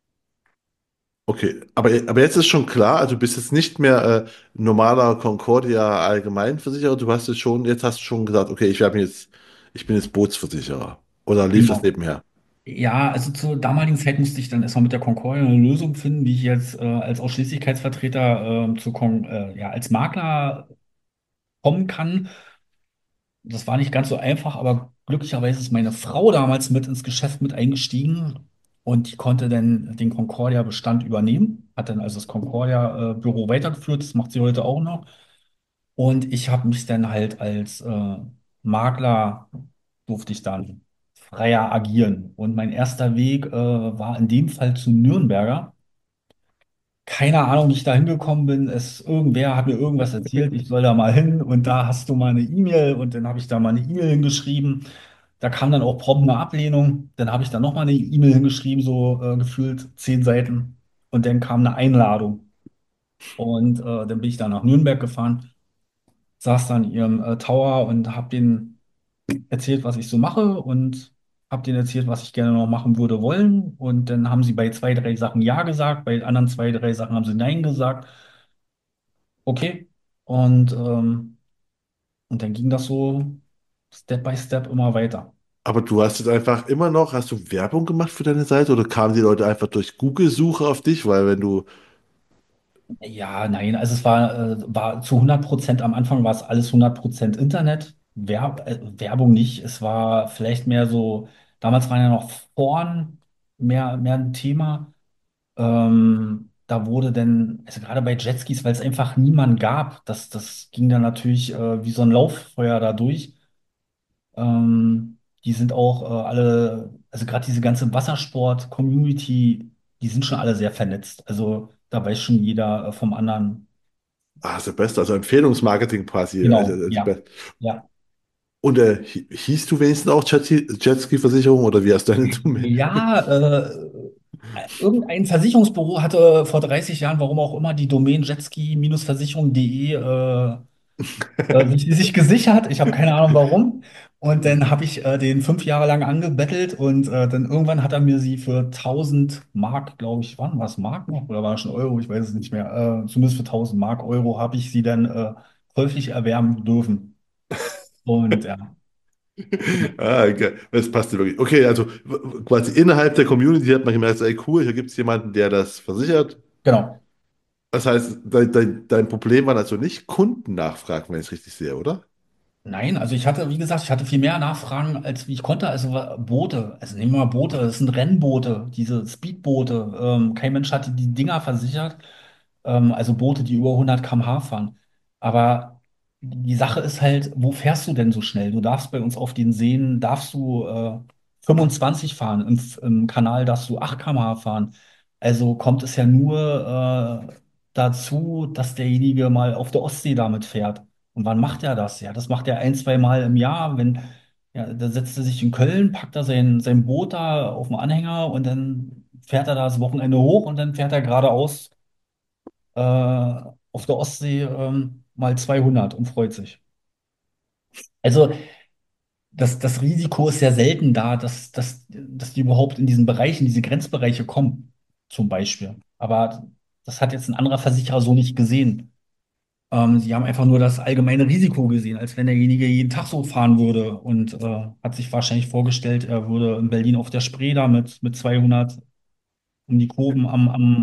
Okay, aber jetzt ist schon klar, also du bist jetzt nicht mehr normaler Concordia Allgemeinversicherer, du hast jetzt hast du schon gesagt, okay, ich bin jetzt Bootsversicherer. Oder lief das Genau. nebenher? Ja, also zur damaligen Zeit musste ich dann erstmal mit der Concordia eine Lösung finden, wie ich jetzt als Ausschließlichkeitsvertreter ja, als Makler kommen kann. Das war nicht ganz so einfach, aber glücklicherweise ist meine Frau damals mit ins Geschäft mit eingestiegen und die konnte dann den Concordia-Bestand übernehmen, hat dann also das Concordia-Büro weitergeführt, das macht sie heute auch noch. Und ich habe mich dann halt als Makler, durfte ich dann freier agieren. Und mein erster Weg war in dem Fall zu Nürnberger. Keine Ahnung, wie ich da hingekommen bin. Irgendwer hat mir irgendwas erzählt, ich soll da mal hin und da hast du mal eine E-Mail und dann habe ich da mal eine E-Mail hingeschrieben. Da kam dann auch prompt eine Ablehnung. Dann habe ich da noch mal eine E-Mail hingeschrieben, so gefühlt 10 Seiten. Und dann kam eine Einladung. Und dann bin ich da nach Nürnberg gefahren, saß da in ihrem Tower und habe denen erzählt, was ich so mache und habe denen erzählt, was ich gerne noch machen würde wollen. Und dann haben sie bei 2, 3 Sachen Ja gesagt, bei anderen 2, 3 Sachen haben sie Nein gesagt. Okay. Und, und dann ging das so Step by Step immer weiter. Aber du hast jetzt einfach immer noch, hast du Werbung gemacht für deine Seite oder kamen die Leute einfach durch Google-Suche auf dich? Weil wenn du, Ja, nein, also es war zu 100% am Anfang war es alles 100% Internet, Werbung nicht. Es war vielleicht mehr so, damals waren ja noch Foren mehr ein Thema. Da wurde denn, also gerade bei Jetskis, weil es einfach niemanden gab, das ging dann natürlich wie so ein Lauffeuer da durch. Die sind auch alle, also gerade diese ganze Wassersport-Community, die sind schon alle sehr vernetzt. Also da weiß schon jeder vom anderen. ist der Beste, also Empfehlungsmarketing quasi. Genau, ja. Ja. Und hieß du wenigstens auch Jetski-Versicherung oder wie hast du deine Domain? Ja, irgendein Versicherungsbüro hatte vor 30 Jahren, warum auch immer, die Domain jetski-versicherung.de sich gesichert. Ich habe keine Ahnung warum. Und dann habe ich den 5 Jahre lang angebettelt und dann irgendwann hat er mir sie für 1000 Mark, glaube ich, wann war es Mark noch oder war es schon Euro? Ich weiß es nicht mehr. Zumindest für 1000 Mark, Euro habe ich sie dann käuflich erwerben dürfen. Und ja, Ah, okay. Das passt dir wirklich. Okay, also quasi innerhalb der Community hat man gemerkt, ey cool, hier gibt es jemanden, der das versichert. genau. Das heißt, dein Problem waren also nicht Kundennachfragen, wenn ich es richtig sehe, oder? Nein, also ich hatte, wie gesagt, ich hatte viel mehr Nachfragen, als wie ich konnte. Also Boote, also nehmen wir mal Boote, das sind Rennboote, diese Speedboote. Kein Mensch hatte die Dinger versichert. Also Boote, die über 100 km/h fahren. Aber die Sache ist halt, wo fährst du denn so schnell? Du darfst bei uns auf den Seen, darfst du 25 fahren, im Kanal darfst du 8 km/h fahren. Also kommt es ja nur dazu, dass derjenige mal auf der Ostsee damit fährt. Und wann macht er das? Ja, das macht er 1, 2 Mal im Jahr. Ja, da setzt er sich in Köln, packt er sein Boot da auf den Anhänger und dann fährt er da das Wochenende hoch und dann fährt er geradeaus auf der Ostsee mal 200 und freut sich. Also das Risiko ist ja selten da, dass die überhaupt in diesen Bereichen, diese Grenzbereiche kommen, zum Beispiel. Aber das hat jetzt ein anderer Versicherer so nicht gesehen. Sie haben einfach nur das allgemeine Risiko gesehen, als wenn derjenige jeden Tag so fahren würde und hat sich wahrscheinlich vorgestellt, er würde in Berlin auf der Spree da mit 200 um die Kurven am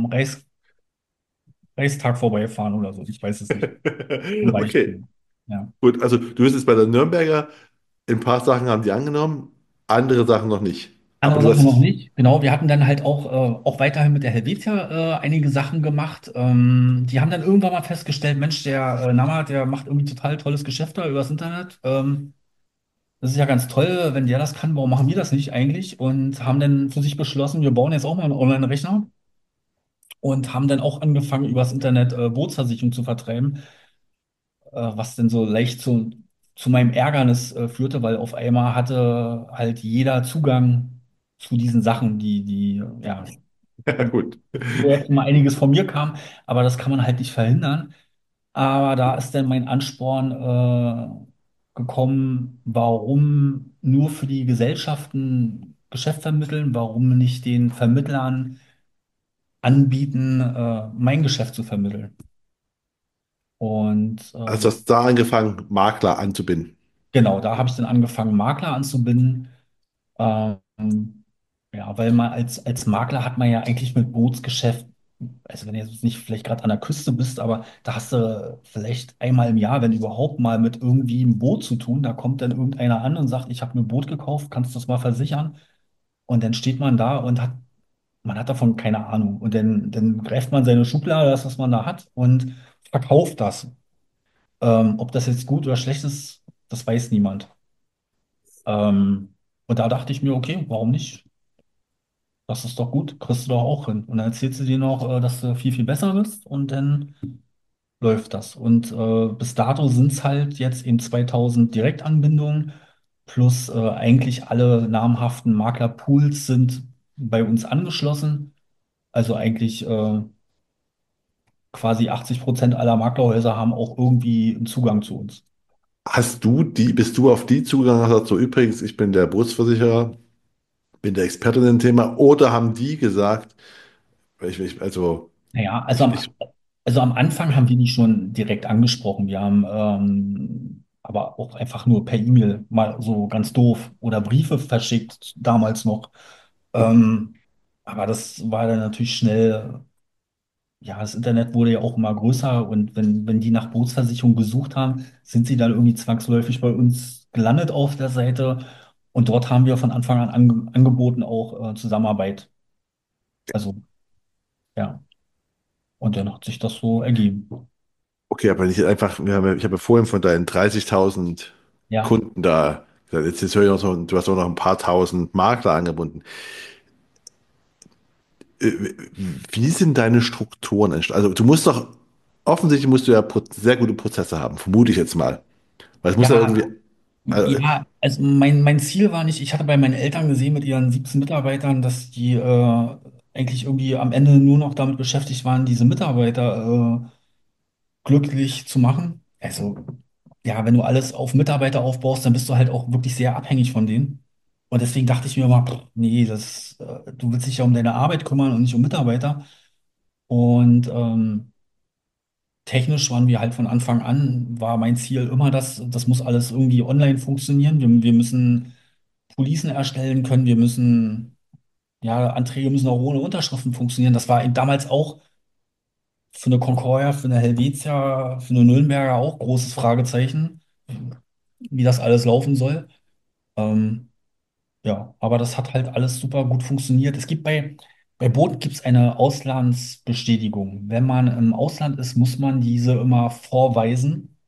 Reichstag vorbeifahren oder so. Ich weiß es nicht. Zum Okay, Beispiel. Ja. gut. Also du bist jetzt bei der Nürnberger, ein paar Sachen haben die angenommen, andere Sachen noch nicht. Aber Andere du Sachen noch hast, nicht. Genau, wir hatten dann halt auch weiterhin mit der Helvetia einige Sachen gemacht. Die haben dann irgendwann mal festgestellt, Mensch, der Namat, der macht irgendwie total tolles Geschäft da übers Internet. Das ist ja ganz toll, wenn der das kann, warum machen wir das nicht eigentlich? Und haben dann für sich beschlossen, wir bauen jetzt auch mal einen Online-Rechner und haben dann auch angefangen, übers Internet Bootsversicherung zu vertreiben, was denn so leicht zu meinem Ärgernis führte, weil auf einmal hatte halt jeder Zugang zu diesen Sachen, ja, Ja, gut. wo jetzt mal einiges von mir kam, aber das kann man halt nicht verhindern. Aber da ist dann mein Ansporn gekommen, warum nur für die Gesellschaften Geschäft vermitteln, warum nicht den Vermittlern anbieten, mein Geschäft zu vermitteln. Und Also hast du da angefangen, Makler anzubinden. genau, da habe ich dann angefangen, Makler anzubinden. Ähm, ja, weil man als Makler hat man ja eigentlich mit Bootsgeschäft, also wenn du jetzt nicht vielleicht gerade an der Küste bist, aber da hast du vielleicht einmal im Jahr, wenn überhaupt mal mit irgendwie einem Boot zu tun, da kommt dann irgendeiner an und sagt, ich habe ein Boot gekauft, kannst du das mal versichern? Und dann steht man da und man hat davon keine Ahnung. Und dann greift man seine Schublade, das, was man da hat, und verkauft das. Ob das jetzt gut oder schlecht ist, das weiß niemand. Und da dachte ich mir, okay, warum nicht? Das ist doch gut, kriegst du doch auch hin. Und dann erzählst du dir noch, dass du viel, viel besser bist und dann läuft das. Und bis dato sind es halt jetzt eben 2000 Direktanbindungen plus eigentlich alle namhaften Maklerpools sind bei uns angeschlossen. Also eigentlich quasi 80% aller Maklerhäuser haben auch irgendwie einen Zugang zu uns. Bist du auf die zugegangen und hast gesagt, so übrigens, ich bin der Bootsversicherer, bin der Experte in dem Thema, oder haben die gesagt, also Naja, ich, also am Anfang haben wir die schon direkt angesprochen. Wir haben aber auch einfach nur per E-Mail mal so ganz doof oder Briefe verschickt, damals noch. Ähm, aber das war dann natürlich schnell, ja, das Internet wurde ja auch immer größer und wenn die nach Bootsversicherung gesucht haben, sind sie dann irgendwie zwangsläufig bei uns gelandet auf der Seite. Und dort haben wir von Anfang an angeboten auch Zusammenarbeit. Also, ja, und dann hat sich das so ergeben. okay, aber nicht einfach, ich habe ja vorhin von deinen 30.000 Ja. Kunden da gesagt, jetzt höre ich noch so, du hast auch noch ein paar tausend Makler angebunden. Äh, Wie sind deine Strukturen entstanden? Also offensichtlich musst du ja sehr gute Prozesse haben, vermute ich jetzt mal. Weil es muss ja Ja, irgendwie, äh, ja, also mein Ziel war nicht, ich hatte bei meinen Eltern gesehen mit ihren 17 Mitarbeitern, dass die eigentlich irgendwie am Ende nur noch damit beschäftigt waren, diese Mitarbeiter glücklich zu machen. Also, ja, wenn du alles auf Mitarbeiter aufbaust, dann bist du halt auch wirklich sehr abhängig von denen. Und deswegen dachte ich mir immer, pff, nee, du willst dich ja um deine Arbeit kümmern und nicht um Mitarbeiter. Und technisch waren wir halt von Anfang an, war mein Ziel immer, dass das muss alles irgendwie online funktionieren. Wir müssen Policen erstellen können, ja, Anträge müssen auch ohne Unterschriften funktionieren. Das war eben damals auch für eine Concordia, für eine Helvetia, für eine Nürnberger auch großes Fragezeichen, wie das alles laufen soll. Ähm, ja, aber das hat halt alles super gut funktioniert. Bei Booten gibt es eine Auslandsbestätigung. Wenn man im Ausland ist, muss man diese immer vorweisen.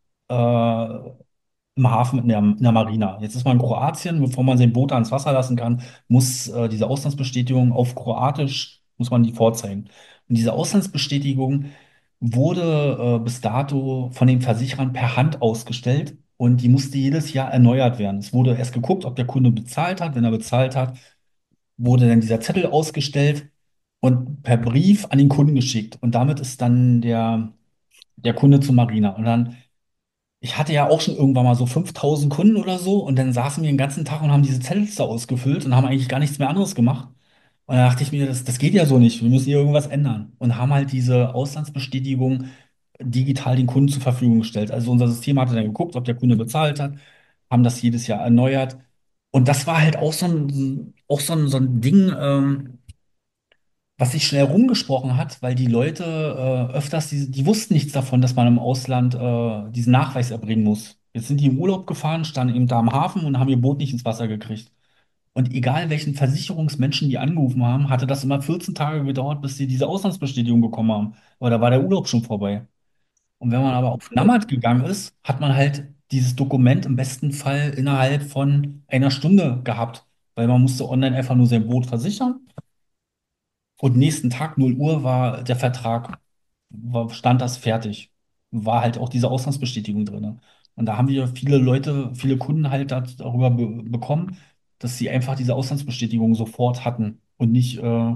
Im Hafen in der Marina. Jetzt ist man in Kroatien, bevor man sein Boot ans Wasser lassen kann, muss diese Auslandsbestätigung auf Kroatisch, muss man die vorzeigen. Und diese Auslandsbestätigung wurde bis dato von den Versicherern per Hand ausgestellt und die musste jedes Jahr erneuert werden. Es wurde erst geguckt, ob der Kunde bezahlt hat. Wenn er bezahlt hat, wurde dann dieser Zettel ausgestellt und per Brief an den Kunden geschickt. Und damit ist dann der Kunde zur Marina. Und dann ich hatte ja auch schon irgendwann mal so 5000 Kunden oder so und dann saßen wir den ganzen Tag und haben diese Zettel da ausgefüllt und haben eigentlich gar nichts mehr anderes gemacht. Und dann dachte ich mir, das geht ja so nicht, wir müssen hier irgendwas ändern. Und haben halt diese Auslandsbestätigung digital den Kunden zur Verfügung gestellt. Also unser System hatte dann geguckt, ob der Kunde bezahlt hat, haben das jedes Jahr erneuert. Und das war halt so ein Ding, was sich schnell rumgesprochen hat, weil die Leute öfters, die wussten nichts davon, dass man im Ausland diesen Nachweis erbringen muss. Jetzt sind die im Urlaub gefahren, standen eben da am Hafen und haben ihr Boot nicht ins Wasser gekriegt. Und egal welchen Versicherungsmenschen die angerufen haben, hatte das immer 14 Tage gedauert, bis sie diese Auslandsbestätigung bekommen haben. Aber da war der Urlaub schon vorbei. Und wenn man aber auf Nammert gegangen ist, hat man halt dieses Dokument im besten Fall innerhalb von einer Stunde gehabt, weil man musste online einfach nur sein Boot versichern und nächsten Tag 0 Uhr war stand das fertig. War halt auch diese Auslandsbestätigung drin. Und da haben wir viele Leute, viele Kunden halt darüber be bekommen, dass sie einfach diese Auslandsbestätigung sofort hatten und nicht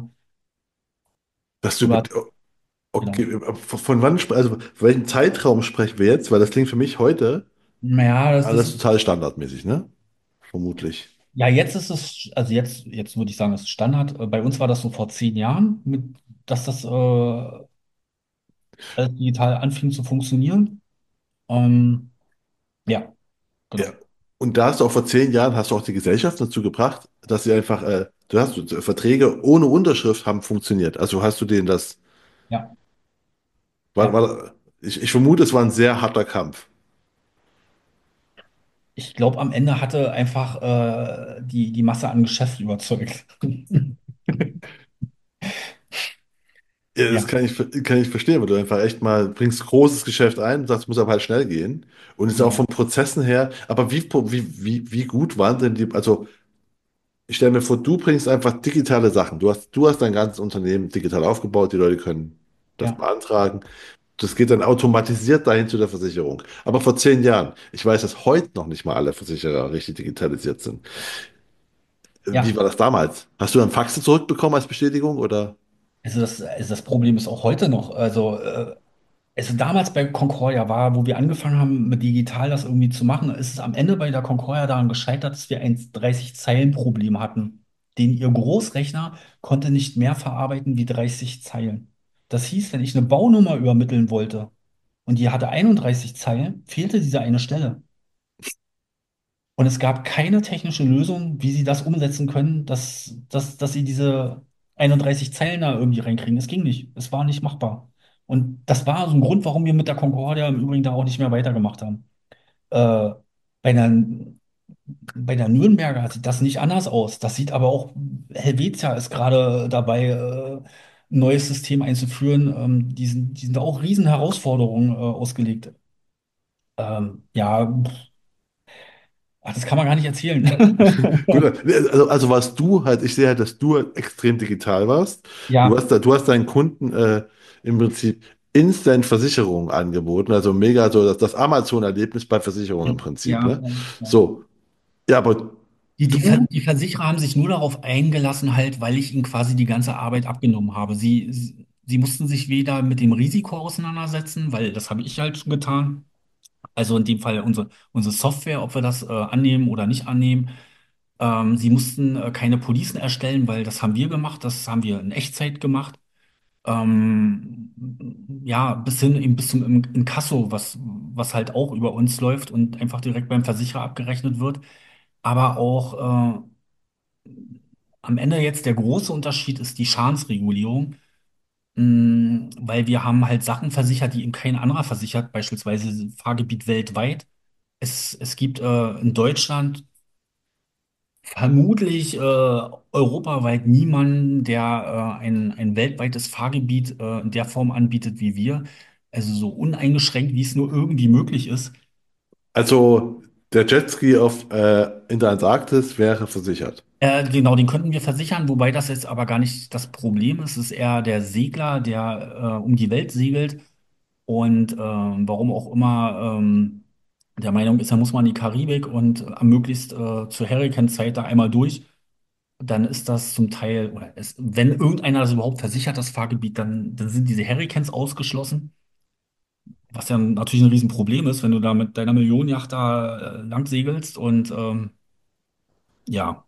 Dass du über, mit, genau. okay, von wann, also von welchem Zeitraum sprechen wir jetzt? Weil das klingt für mich heute Naja, das alles ist, total standardmäßig, ne? Vermutlich. ja, jetzt ist es, also jetzt würde ich sagen, das ist Standard. Bei uns war das so vor 10 Jahren, dass das alles digital anfing zu funktionieren. Ähm, ja, Ja. genau. Und da hast du auch vor 10 Jahren hast du auch die Gesellschaft dazu gebracht, dass sie einfach, du hast Verträge ohne Unterschrift haben funktioniert. Also hast du denen das, Ja, war, ja. ich vermute, es war ein sehr harter Kampf. Ich glaube, am Ende hatte einfach die Masse an Geschäft überzeugt. Ja, das Ja, kann ich verstehen, weil du einfach echt mal bringst großes Geschäft ein und sagst, muss aber halt schnell gehen. Und es ist auch genau. von Prozessen her, aber wie gut waren denn die, also ich stelle mir vor, du bringst einfach digitale Sachen. Du hast dein ganzes Unternehmen digital aufgebaut, die Leute können das Ja, beantragen. Das geht dann automatisiert dahin zu der Versicherung. Aber vor 10 Jahren, ich weiß, dass heute noch nicht mal alle Versicherer richtig digitalisiert sind. Wie ja. war das damals? Hast du dann Faxe zurückbekommen als Bestätigung oder? Also das Problem ist auch heute noch. Also damals bei Concordia war, wo wir angefangen haben, mit digital das irgendwie zu machen, ist es am Ende bei der Concordia daran gescheitert, dass wir ein 30-Zeilen-Problem hatten. Ihr Großrechner konnte nicht mehr verarbeiten wie 30 Zeilen. Das hieß, wenn ich eine Baunummer übermitteln wollte und die hatte 31 Zeilen, fehlte diese eine Stelle. Und es gab keine technische Lösung, wie sie das umsetzen können, dass sie diese 31 Zeilen da irgendwie reinkriegen. Es ging nicht. Es war nicht machbar. Und das war so ein Grund, warum wir mit der Concordia im Übrigen da auch nicht mehr weitergemacht haben. Äh, bei der, bei der Nürnberger sieht das nicht anders aus. Das sieht aber auch, Helvetia ist gerade dabei, ein neues System einzuführen. Die sind auch riesen Herausforderungen, ausgelegt. Ja, ach, das kann man gar nicht erzählen. Gut, also warst du halt, ich sehe halt, dass du halt extrem digital warst. Du Ja. hast, du hast deinen Kunden im Prinzip Instant-Versicherungen angeboten, also mega so das Amazon-Erlebnis bei Versicherungen im Prinzip, Ja, ne? ja, ja. So, ja, aber du, Die Versicherer haben sich nur darauf eingelassen, halt, weil ich ihnen quasi die ganze Arbeit abgenommen habe. Sie mussten sich weder mit dem Risiko auseinandersetzen, weil das habe ich halt schon getan. Also in dem Fall unsere Software, ob wir das annehmen oder nicht annehmen. Sie mussten keine Policen erstellen, weil das haben wir gemacht. Das haben wir in Echtzeit gemacht. Ja, bis hin eben bis zum Inkasso, was halt auch über uns läuft und einfach direkt beim Versicherer abgerechnet wird. Aber auch am Ende jetzt der große Unterschied ist die Schadensregulierung, weil wir haben halt Sachen versichert, die eben kein anderer versichert, beispielsweise Fahrgebiet weltweit. Es gibt in Deutschland vermutlich europaweit niemanden, der ein weltweites Fahrgebiet in der Form anbietet wie wir. Also so uneingeschränkt, wie es nur irgendwie möglich ist. also der Jetski in der Antarktis wäre versichert. Genau, den könnten wir versichern, wobei das jetzt aber gar nicht das Problem ist. Es ist eher der Segler, der um die Welt segelt und warum auch immer der Meinung ist, da muss man in die Karibik und möglichst zur Hurrikanzeit da einmal durch. Dann ist das zum Teil, wenn irgendeiner das überhaupt versichert, das Fahrgebiet, dann sind diese Hurrikans ausgeschlossen, was ja natürlich ein Riesenproblem ist, wenn du da mit deiner Millionenyacht da lang segelst und ja,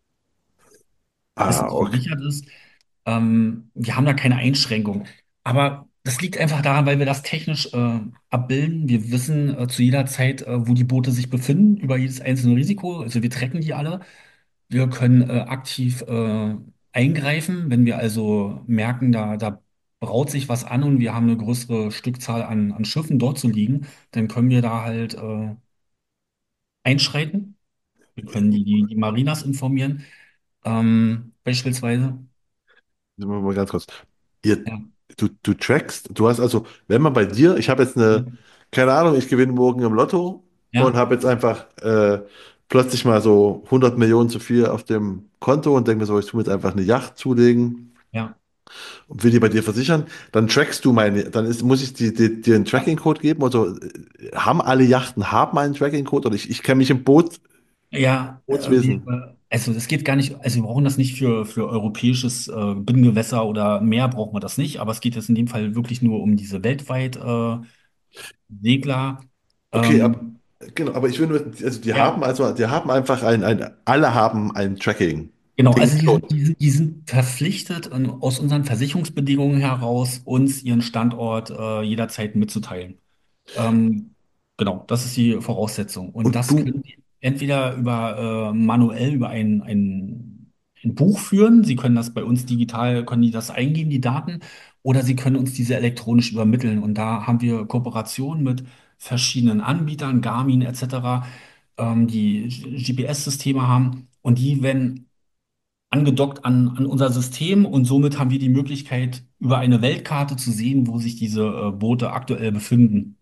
es Ah, nicht okay. versichert ist. Wir haben da keine Einschränkung. Aber das liegt einfach daran, weil wir das technisch abbilden. Wir wissen zu jeder Zeit, wo die Boote sich befinden, über jedes einzelne Risiko. Also wir tracken die alle. Wir können aktiv eingreifen, wenn wir also merken, da braut sich was an und wir haben eine größere Stückzahl an Schiffen dort zu liegen, dann können wir da halt einschreiten. Wir können die Marinas informieren, beispielsweise. Mal ganz kurz. Ihr, Ja, du trackst, du hast also, wenn man bei dir, ich habe jetzt ja, keine Ahnung, ich gewinne morgen im Lotto und ja, habe jetzt einfach plötzlich mal so 100 Millionen zu viel auf dem Konto und denke mir so, ich tue mir jetzt einfach eine Yacht zulegen. ja. und will die bei dir versichern, dann trackst du meine, muss ich dir einen Ja, Tracking-Code geben? Also haben alle Yachten haben einen Tracking-Code? Oder ich kenne mich im ja, Bootswesen. also es geht gar nicht, also wir brauchen das nicht für europäisches Binnengewässer oder Meer brauchen wir das nicht, aber es geht jetzt in dem Fall wirklich nur um diese weltweit Segler. Okay, Ähm, genau, aber ich will nur, ja, die haben einfach alle haben ein genau, Tracking-Ding. also die sind verpflichtet, aus unseren Versicherungsbedingungen heraus uns ihren Standort jederzeit mitzuteilen. Ähm, genau, das ist die Voraussetzung. Und Und das du, können Sie entweder manuell über ein Buch führen. Sie können das bei uns digital, können die das eingeben, die Daten, oder Sie können uns diese elektronisch übermitteln. Und da haben wir Kooperationen mit verschiedenen Anbietern, Garmin etc., die GPS-Systeme haben. Und die werden angedockt an unser System. Und somit haben wir die Möglichkeit, über eine Weltkarte zu sehen, wo sich diese Boote aktuell befinden.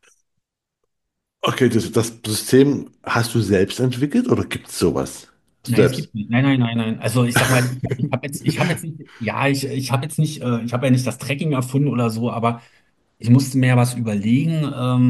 okay, das System hast du selbst entwickelt oder gibt es sowas? Du Nein, es selbst. gibt nicht. Nein, nein, nein, nein. Also ich sag mal, ich habe jetzt nicht, ja, ich habe jetzt nicht, ich habe ja nicht das Tracking erfunden oder so, aber ich musste mir ja was überlegen.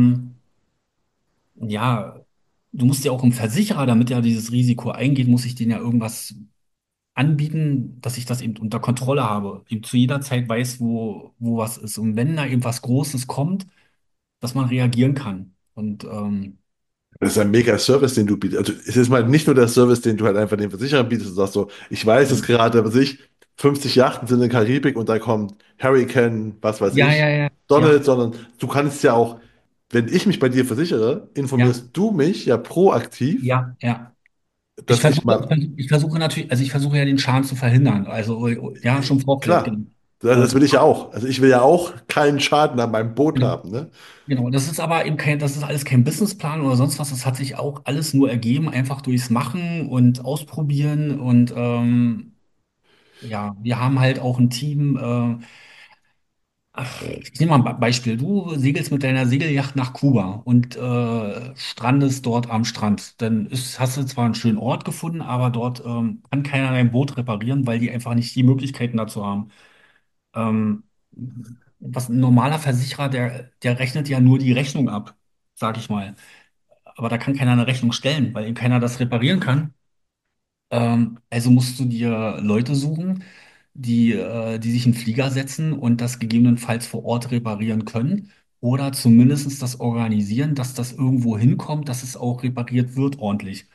Ja, du musst ja auch im Versicherer, damit er dieses Risiko eingeht, muss ich denen ja irgendwas anbieten, dass ich das eben unter Kontrolle habe, eben zu jeder Zeit weiß, wo was ist. Und wenn da eben was Großes kommt, dass man reagieren kann. Und Das ist ein mega Service, den du bietest. Also es ist mal nicht nur der Service, den du halt einfach den Versicherern bietest und sagst so, ich weiß es gerade, was ich, 50 Yachten sind in der Karibik und da kommt Hurricane, was weiß ja, ja, ich, ja, Donald, ja, sondern du kannst ja auch, wenn ich mich bei dir versichere, ja, informierst du mich ja proaktiv, ja, ja. dass ich mal, Ich versuche natürlich, also ich versuche ja den Schaden zu verhindern. Also ja, schon im Vorfeld, klar, genau. das Und will ich ja auch. Also ich will ja auch keinen Schaden an meinem Boot genau, haben, ne? genau. Das ist aber eben kein, das ist alles kein Businessplan oder sonst was. Das hat sich auch alles nur ergeben, einfach durchs Machen und Ausprobieren. Und ja, wir haben halt auch ein Team. Ich nehme mal ein Beispiel. Du segelst mit deiner Segelyacht nach Kuba und strandest dort am Strand. Hast du zwar einen schönen Ort gefunden, aber dort kann keiner dein Boot reparieren, weil die einfach nicht die Möglichkeiten dazu haben. Ähm, was ein normaler Versicherer, der rechnet ja nur die Rechnung ab, sag ich mal. Aber da kann keiner eine Rechnung stellen, weil eben keiner das reparieren kann. Also musst du dir Leute suchen, die sich in den Flieger setzen und das gegebenenfalls vor Ort reparieren können. Oder zumindest das organisieren, dass das irgendwo hinkommt, dass es auch repariert wird ordentlich.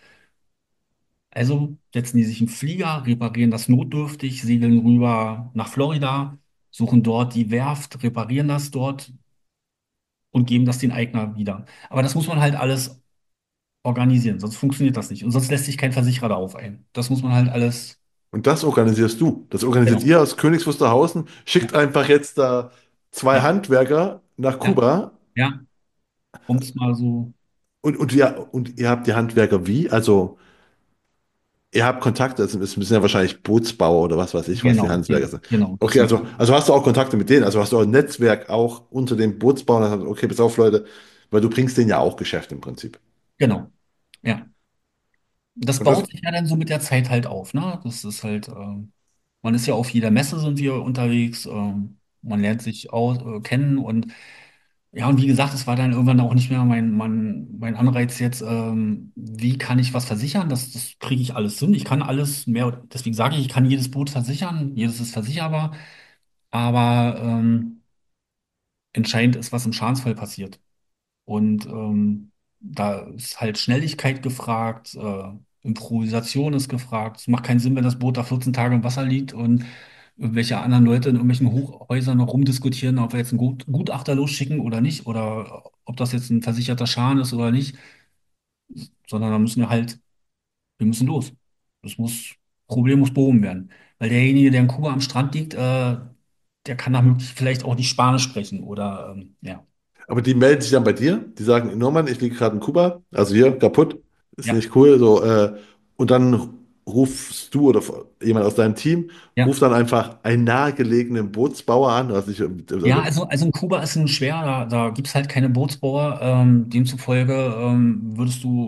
Also setzen die sich in den Flieger, reparieren das notdürftig, segeln rüber nach Florida, suchen dort die Werft, reparieren das dort und geben das den Eigner wieder. Aber das muss man halt alles organisieren, sonst funktioniert das nicht. Und sonst lässt sich kein Versicherer darauf ein. Das muss man halt alles, Und das organisierst du. Das organisiert genau. ihr aus Königs Wusterhausen, Ja, schickt einfach jetzt da zwei ja, Handwerker nach ja, Kuba. ja. Um es mal so, Und ihr habt die Handwerker wie? Also, ihr habt Kontakte, es müssen ja wahrscheinlich Bootsbauer oder was weiß ich, was die genau, Handwerker sind. genau, das Okay, sind, also hast du auch Kontakte mit denen, also hast du auch ein Netzwerk auch unter den Bootsbauern, und sagst, okay, pass auf, Leute, weil du bringst denen ja auch Geschäft im Prinzip. genau, ja. Das Und das, baut sich ja dann so mit der Zeit halt auf, ne? Das ist halt, man ist ja auf jeder Messe sind wir unterwegs, man lernt sich kennen und ja, und wie gesagt, es war dann irgendwann auch nicht mehr mein Anreiz jetzt, wie kann ich was versichern? Das kriege ich alles hin. Ich kann alles mehr, deswegen sage ich, ich kann jedes Boot versichern, jedes ist versicherbar, aber entscheidend ist, was im Schadensfall passiert. Und da ist halt Schnelligkeit gefragt, Improvisation ist gefragt. Es macht keinen Sinn, wenn das Boot da 14 Tage im Wasser liegt und irgendwelche anderen Leute in irgendwelchen Hochhäusern noch rumdiskutieren, ob wir jetzt einen Gutachter losschicken oder nicht, oder ob das jetzt ein versicherter Schaden ist oder nicht, sondern da müssen wir müssen los. Problem muss behoben werden. Weil derjenige, der in Kuba am Strand liegt, der kann da möglich vielleicht auch nicht Spanisch sprechen oder ja. aber die melden sich dann bei dir, die sagen, Norman, ich liege gerade in Kuba, also hier, kaputt, ist Ja, nicht cool, so, und dann rufst du oder jemand aus deinem Team, ja. ruft dann einfach einen nahegelegenen Bootsbauer an, Ja, also also in Kuba ist es schwer, da gibt es halt keine Bootsbauer. Demzufolge würdest du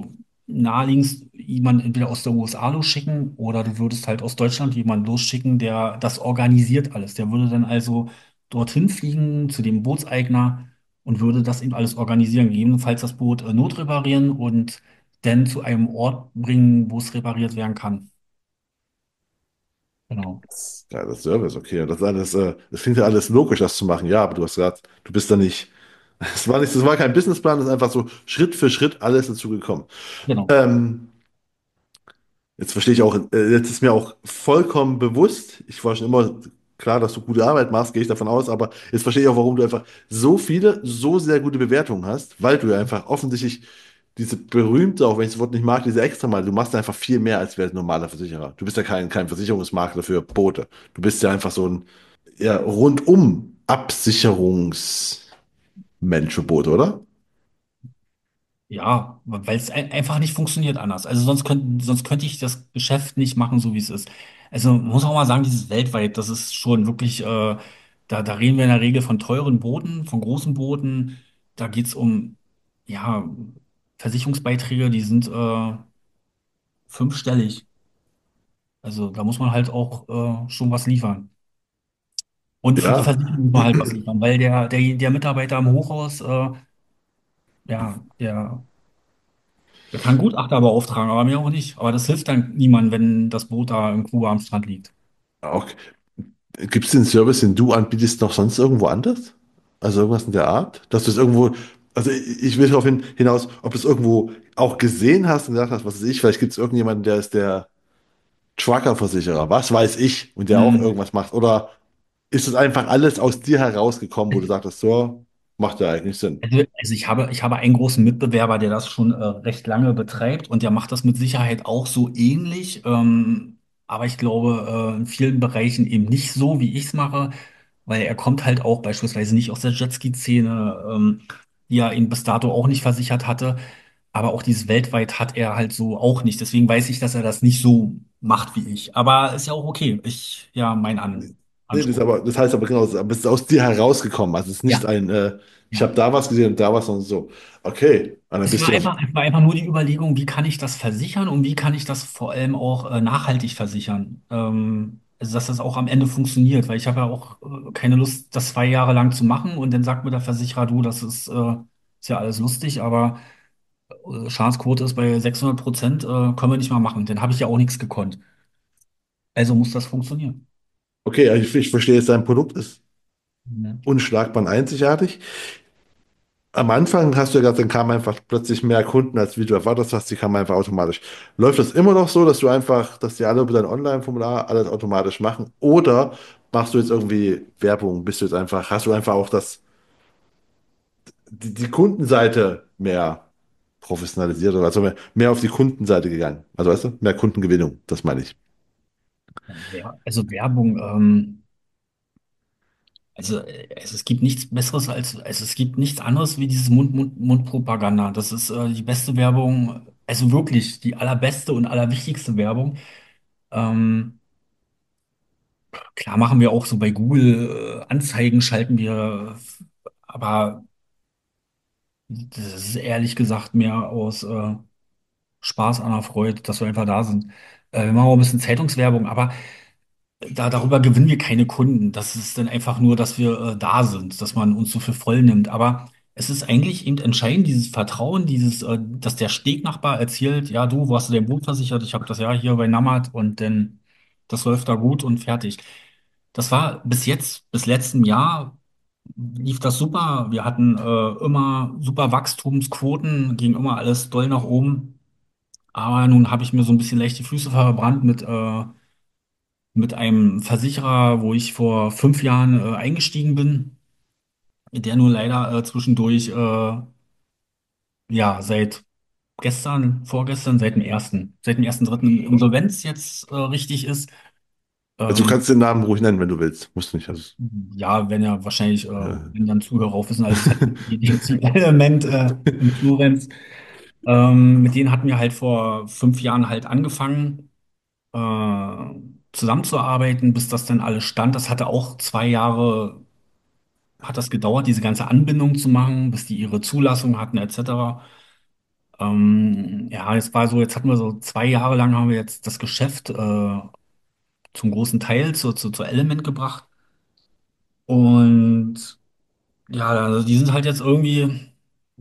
naheliegendst jemanden entweder aus der USA losschicken oder du würdest halt aus Deutschland jemanden losschicken, der das organisiert alles. Der würde dann also dorthin fliegen zu dem Bootseigner und würde das eben alles organisieren, gegebenenfalls das Boot notreparieren und dann zu einem Ort bringen, wo es repariert werden kann. Genau. Ja, das Service, okay. Das alles, das klingt ja alles logisch, das zu machen. Ja, aber du hast gesagt, du bist da nicht. Das war kein Businessplan, das ist einfach so Schritt für Schritt alles dazu gekommen. Genau. Ähm, Jetzt verstehe ich auch, jetzt ist mir auch vollkommen bewusst, ich war schon immer klar, dass du gute Arbeit machst, gehe ich davon aus, aber jetzt verstehe ich auch, warum du einfach so viele, so sehr gute Bewertungen hast, weil du ja einfach offensichtlich diese berühmte, auch wenn ich das Wort nicht mag, diese Extrameile, du machst einfach viel mehr als ein normaler Versicherer. Du bist ja kein Versicherungsmakler für Boote. Du bist ja einfach so ein ja, rundum Absicherungsmensch für Boote, oder? Ja, weil es einfach nicht funktioniert anders. Also sonst könnte ich das Geschäft nicht machen, so wie es ist. Also man muss auch mal sagen, dieses weltweit, das ist schon wirklich, da reden wir in der Regel von teuren Booten, von großen Booten. Da geht's um, ja, Versicherungsbeiträge, die sind fünfstellig. Also da muss man halt auch schon was liefern. Und für die Ja. Versicherung muss man halt was liefern, weil der Mitarbeiter im Hochhaus, ja, der kann Gutachter beauftragen, aber mir auch nicht. Aber das hilft dann niemandem, wenn das Boot da im Kuba am Strand liegt. Auch, gibt es den Service, den du anbietest, noch sonst irgendwo anders? Also irgendwas in der Art? Dass du es irgendwo, also ich will darauf hinaus, ob du es irgendwo auch gesehen hast und gesagt hast, was weiß ich, vielleicht gibt es irgendjemanden, der ist der Trucker-Versicherer, was weiß ich, und der auch Hm. irgendwas macht. Oder ist es einfach alles aus dir herausgekommen, wo du sagtest, so, macht ja eigentlich Sinn. Also ich habe einen großen Mitbewerber, der das schon recht lange betreibt und der macht das mit Sicherheit auch so ähnlich. Aber ich glaube, in vielen Bereichen eben nicht so, wie ich es mache, weil er kommt halt auch beispielsweise nicht aus der Jetski-Szene, die er ihn bis dato auch nicht versichert hatte. Aber auch dieses weltweit hat er halt so auch nicht. Deswegen weiß ich, dass er das nicht so macht wie ich. Aber ist ja auch okay. Ja, Nee, Anspruch. das heißt aber genau, aber es ist aus dir herausgekommen. Also es ist nicht Ja. ein, ich Ja. habe da was gesehen und da was und so. Okay, und dann bist du auf. Es war einfach nur die Überlegung, wie kann ich das versichern und wie kann ich das vor allem auch nachhaltig versichern. Also, dass das auch am Ende funktioniert, weil ich habe ja auch keine Lust, das 2 Jahre lang zu machen und dann sagt mir der Versicherer, du, ist ja alles lustig, aber Schadensquote ist bei 600%, können wir nicht mal machen. Dann habe ich ja auch nichts gekonnt. Also muss das funktionieren. Okay, also ich verstehe jetzt, dein Produkt ist Ja. unschlagbar und einzigartig. Am Anfang hast du ja gesagt, dann kamen einfach plötzlich mehr Kunden, als wie du erwartet hast, die kamen einfach automatisch. Läuft das immer noch so, dass du einfach, dass die alle über dein Online-Formular alles automatisch machen? Oder machst du jetzt irgendwie Werbung? Bist du jetzt einfach, hast du einfach auch die Kundenseite mehr professionalisiert oder also mehr auf die Kundenseite gegangen? Also weißt du, mehr Kundengewinnung, das meine ich. Also Werbung, es gibt nichts Besseres also es gibt nichts anderes wie dieses Mundpropaganda. Das ist die beste Werbung, also wirklich die allerbeste und allerwichtigste Werbung. Ähm, klar machen wir auch so bei Google Anzeigen schalten wir, aber das ist ehrlich gesagt mehr aus Spaß an der Freude, dass wir einfach da sind. Wir machen auch ein bisschen Zeitungswerbung, aber darüber gewinnen wir keine Kunden. Das ist dann einfach nur, dass wir da sind, dass man uns so für voll nimmt. Aber es ist eigentlich eben entscheidend, dieses Vertrauen, dass der Stegnachbar erzählt, ja, du, wo hast du dein Boot versichert? Ich habe das ja hier bei Nammert und dann, das läuft da gut und fertig. Das war bis jetzt, bis letztem Jahr lief das super. Wir hatten immer super Wachstumsquoten, ging immer alles doll nach oben. Aber nun habe ich mir so ein bisschen leicht die Füße verbrannt mit einem Versicherer, wo ich vor 5 Jahren eingestiegen bin, der nur leider zwischendurch, ja, seit vorgestern, seit dem ersten Dritten in Insolvenz jetzt richtig ist. Also du Ähm, kannst den Namen ruhig nennen, wenn du willst. Musst du nicht. Also, ja, wenn ja wahrscheinlich, äh, wenn dann Zuhörer auch wissen, also es hat die Element in Florenz. Mit denen hatten wir halt vor 5 Jahren halt angefangen zusammenzuarbeiten, bis das dann alles stand. Das hatte auch 2 Jahre hat das gedauert, diese ganze Anbindung zu machen, bis die ihre Zulassung hatten, etc. Ja, es war so, jetzt hatten wir so 2 Jahre lang haben wir jetzt das Geschäft zum großen Teil zu Element gebracht. Und ja, also die sind halt jetzt irgendwie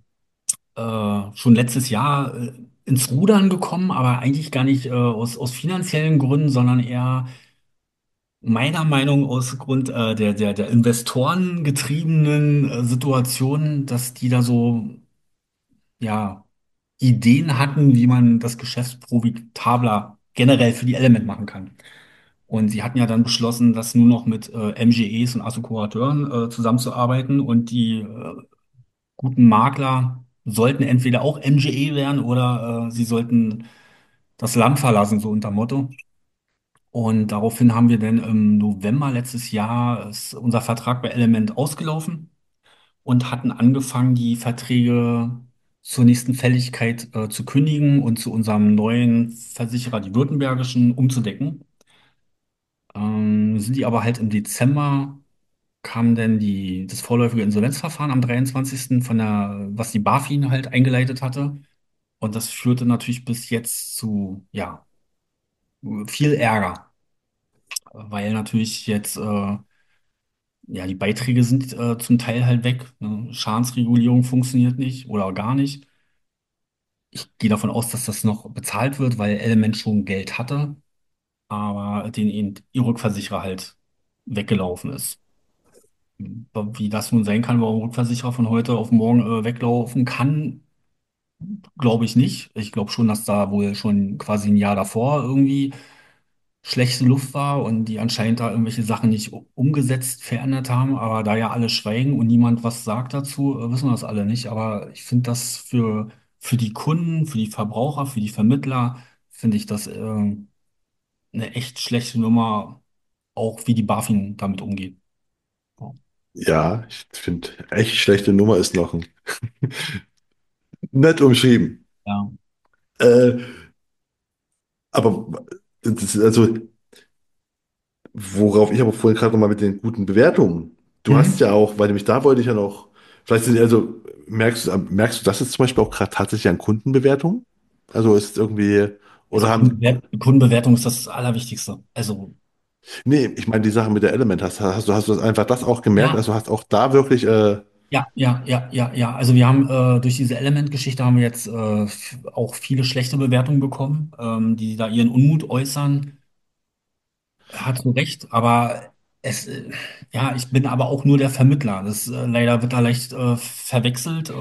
schon letztes Jahr ins Rudern gekommen, aber eigentlich gar nicht aus finanziellen Gründen, sondern eher meiner Meinung aus Grund der Investoren getriebenen Situation, dass die da so, ja, Ideen hatten, wie man das Geschäft profitabler generell für die Element machen kann. Und sie hatten ja dann beschlossen, das nur noch mit MGEs und Assekurateuren zusammenzuarbeiten und die guten Makler sollten entweder auch MGE werden oder sie sollten das Land verlassen, so unter Motto. Und daraufhin haben wir dann im November letztes Jahr ist unser Vertrag bei Element ausgelaufen und hatten angefangen, die Verträge zur nächsten Fälligkeit zu kündigen und zu unserem neuen Versicherer, die Württembergischen, umzudecken. Sind die aber halt im Dezember kam dann das vorläufige Insolvenzverfahren am 23. was die BaFin halt eingeleitet hatte. Und das führte natürlich bis jetzt zu, ja, viel Ärger, weil natürlich jetzt, ja, die Beiträge sind zum Teil halt weg. Ne? Schadensregulierung funktioniert nicht oder gar nicht. Ich gehe davon aus, dass das noch bezahlt wird, weil Element schon Geld hatte, aber den eben ihr Rückversicherer halt weggelaufen ist. Wie das nun sein kann, warum ein Rückversicherer von heute auf morgen weglaufen kann, glaube ich nicht. Ich glaube schon, dass da wohl schon quasi ein Jahr davor irgendwie schlechte Luft war und die anscheinend da irgendwelche Sachen nicht umgesetzt, verändert haben. Aber da ja alle schweigen und niemand was sagt dazu, wissen wir das alle nicht. Aber ich finde das für die Kunden, für die Verbraucher, für die Vermittler, finde ich das eine echt schlechte Nummer, auch wie die BaFin damit umgeht. Ja. Ja, ich finde, echt schlechte Nummer ist noch ein nett umschrieben. Ja. Äh, aber also, worauf ich aber vorhin gerade nochmal mit den guten Bewertungen. Du hast Mhm. ja auch, weil nämlich da wollte ich ja noch, vielleicht sind, also merkst du das jetzt zum Beispiel auch gerade tatsächlich an Kundenbewertungen? Also ist irgendwie, Also oder haben, Kundenbewertung ist das Allerwichtigste. Also nee, ich meine die Sache mit der Element, hast du das einfach das auch gemerkt? ja, Also hast auch da wirklich, ja. Also wir haben durch diese Element-Geschichte haben wir jetzt auch viele schlechte Bewertungen bekommen, die da ihren Unmut äußern. Hat so recht, aber es, ja, ich bin aber auch nur der Vermittler. Das leider wird da leicht verwechselt.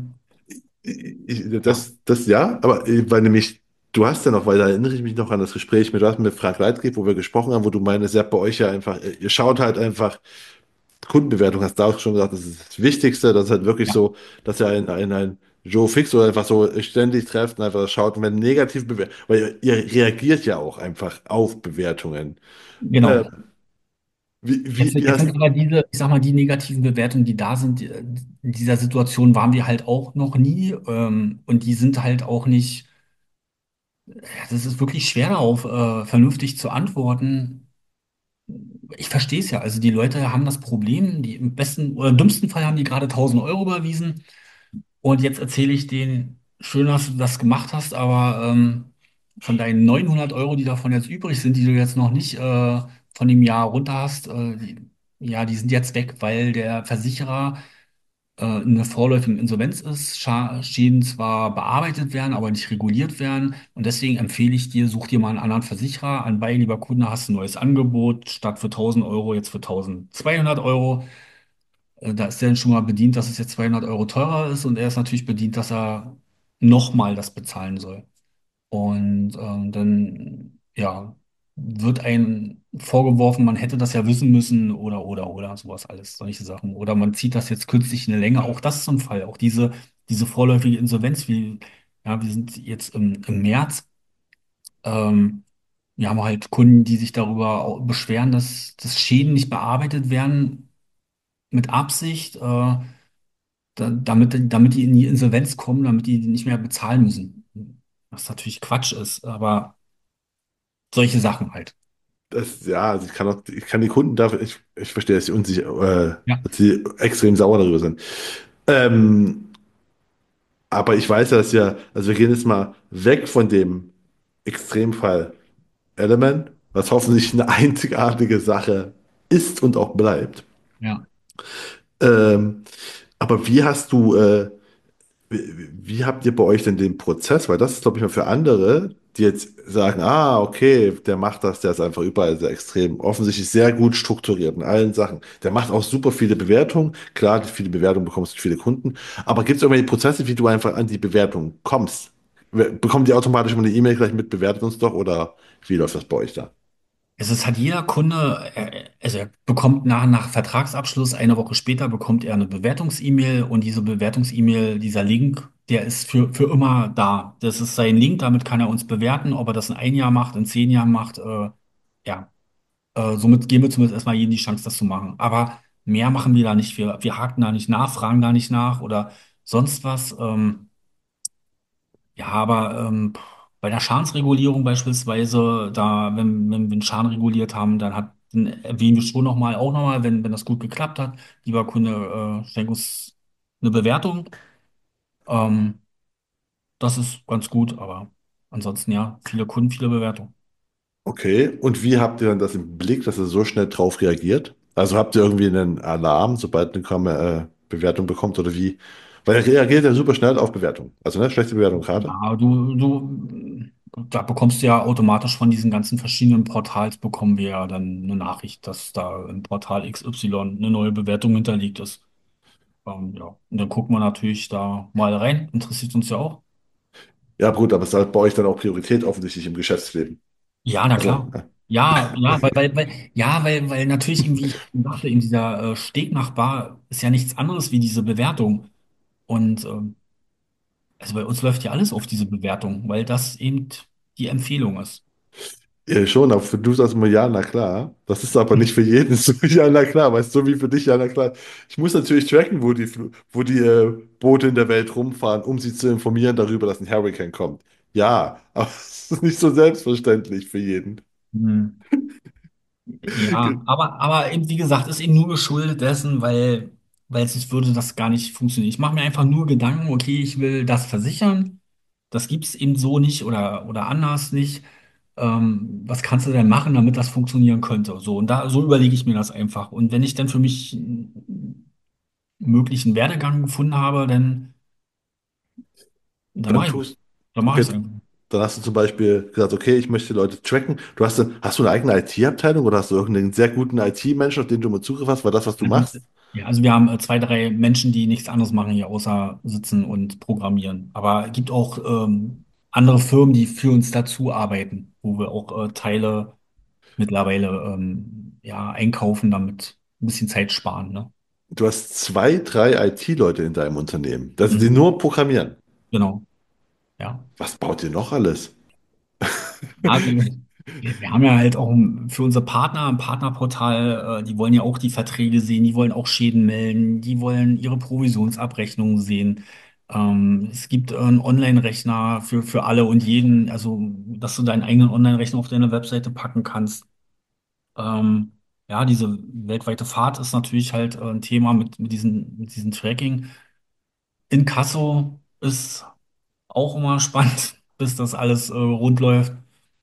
Ja, das ja, aber weil nämlich, du hast ja noch, weil da erinnere ich mich noch an das Gespräch mit Frank Leitgeb, wo wir gesprochen haben, wo du meinst, ja, bei euch ja einfach, ihr schaut halt einfach, Kundenbewertung hast du auch schon gesagt, das ist das Wichtigste, das ist halt wirklich ja, so, dass ihr ein Joe Fix oder einfach so ständig trefft und einfach schaut, und wenn negativ bewertet, weil ihr reagiert ja auch einfach auf Bewertungen. Äh, genau. wie Jetzt hast sind aber diese, ich sag mal, die negativen Bewertungen, die da sind, in dieser Situation waren wir halt auch noch nie. Und die sind halt auch nicht, ja, das ist wirklich schwer darauf, vernünftig zu antworten. Ich verstehe es ja. Also die Leute haben das Problem, die im besten oder dümmsten Fall haben die gerade 1.000 € überwiesen. Und jetzt erzähle ich denen, schön, dass du das gemacht hast, aber von deinen 900 €, die davon jetzt übrig sind, die du jetzt noch nicht von dem Jahr runter hast, ja, die sind jetzt weg, weil der Versicherer in der vorläufigen Insolvenz ist, Schäden zwar bearbeitet werden, aber nicht reguliert werden. Und deswegen empfehle ich dir, such dir mal einen anderen Versicherer. Anbei, lieber Kunde, hast du ein neues Angebot, statt für 1.000 € jetzt für 1.200 €. Da ist er dann schon mal bedient, dass es jetzt 200 € teurer ist und er ist natürlich bedient, dass er nochmal das bezahlen soll. Und dann, ja, wird einem vorgeworfen, man hätte das ja wissen müssen oder sowas alles, solche Sachen. Oder man zieht das jetzt künstlich in eine Länge. Auch das ist so ein Fall. Auch diese vorläufige Insolvenz, ja, wir sind jetzt im März. Ähm, Wir haben halt Kunden, die sich darüber auch beschweren, dass Schäden nicht bearbeitet werden mit Absicht. Damit die in die Insolvenz kommen, damit die nicht mehr bezahlen müssen. Was natürlich Quatsch ist, aber solche Sachen halt. das, ja, also ich kann die Kunden dafür, ich verstehe, dass sie unsicher, Ja, dass sie extrem sauer darüber sind. Ähm, Aber ich weiß ja, dass ja, also wir gehen jetzt mal weg von dem Extremfall Element, was hoffentlich eine einzigartige Sache ist und auch bleibt. Ja. Ähm, aber wie habt ihr bei euch denn den Prozess? Weil das ist, glaube ich, mal für andere, die jetzt sagen, ah, okay, der macht das, der ist einfach überall sehr extrem, offensichtlich sehr gut strukturiert in allen Sachen. Der macht auch super viele Bewertungen. Klar, viele Bewertungen bekommst du viele Kunden. Aber gibt es irgendwelche Prozesse, wie du einfach an die Bewertung kommst? Bekommen die automatisch immer eine E-Mail gleich mit, bewertet uns doch oder wie läuft das bei euch da? Es hat jeder Kunde, also er bekommt nach Vertragsabschluss, eine Woche später bekommt er eine Bewertungs-E-Mail und diese Bewertungs-E-Mail, dieser Link, der ist für immer da. Das ist sein Link, damit kann er uns bewerten, ob er das in ein Jahr macht, in 10 Jahren macht. Ja, somit geben wir zumindest erstmal jedem die Chance, das zu machen. Aber mehr machen wir da nicht. Wir haken da nicht nach, fragen da nicht nach oder sonst was. Ja, aber bei der Schadensregulierung beispielsweise, da, wenn wir einen Schaden reguliert haben, dann erwähnen wir schon nochmal, auch nochmal, wenn das gut geklappt hat, lieber Kunde, schenk uns eine Bewertung. Ähm, Das ist ganz gut, aber ansonsten ja, viele Kunden, viele Bewertungen. Okay, und wie habt ihr dann das im Blick, dass ihr so schnell drauf reagiert? Also habt ihr irgendwie einen Alarm, sobald eine Bewertung bekommt oder wie? Weil er reagiert ja super schnell auf Bewertung. Also ne, schlechte Bewertung gerade. Ja, da bekommst du ja automatisch von diesen ganzen verschiedenen Portals bekommen wir ja dann eine Nachricht, dass da im Portal XY eine neue Bewertung hinterlegt ist. Ja, und dann gucken wir natürlich da mal rein. Interessiert uns ja auch. Ja, gut, aber es hat bei euch dann auch Priorität offensichtlich im Geschäftsleben. Ja, na Also, klar. Ja, ja, weil natürlich eben, wie ich dachte, in dieser Stegnachbar ist ja nichts anderes wie diese Bewertung. Und also bei uns läuft ja alles auf diese Bewertung, weil das eben die Empfehlung ist. schon, aber für du sagst immer ja, na klar. Das ist aber nicht für jeden so ja, na klar, weißt du, so wie für dich ja, na klar. Ich muss natürlich tracken, wo die Boote in der Welt rumfahren, um sie zu informieren darüber, dass ein Hurricane kommt. Ja, aber es ist nicht so selbstverständlich für jeden. Hm. Ja, aber eben, wie gesagt, ist eben nur geschuldet dessen, weil sonst würde das gar nicht funktionieren. Ich mache mir einfach nur Gedanken, okay, ich will das versichern. Das gibt es eben so nicht oder anders nicht. Was kannst du denn machen, damit das funktionieren könnte? So, und so überlege ich mir das einfach. Und wenn ich dann für mich einen möglichen Werdegang gefunden habe, dann Dann mache ich es. tust, Dann mache okay, ich es einfach. dann hast du zum Beispiel gesagt, okay, ich möchte die Leute tracken. Hast du eine eigene IT-Abteilung oder hast du irgendeinen sehr guten IT-Menschen, auf den du mal Zugriff hast? War das, was du Also, machst? ja, also wir haben zwei, drei Menschen, die nichts anderes machen hier, außer sitzen und programmieren. Aber es gibt auch andere Firmen, die für uns dazu arbeiten, wo wir auch Teile mittlerweile ja, einkaufen, damit ein bisschen Zeit sparen, ne? Du hast zwei, drei IT-Leute in deinem Unternehmen, also die Mhm. nur programmieren. Genau, ja. Was baut ihr noch alles? Ja, wir haben ja halt auch für unsere Partner ein Partnerportal, die wollen ja auch die Verträge sehen, die wollen auch Schäden melden, die wollen ihre Provisionsabrechnungen sehen. Es gibt einen Online-Rechner für alle und jeden, also dass du deinen eigenen Online-Rechner auf deine Webseite packen kannst. Ähm, ja, diese weltweite Fahrt ist natürlich halt ein Thema mit diesem Tracking. Inkasso ist auch immer spannend, bis das alles rund läuft.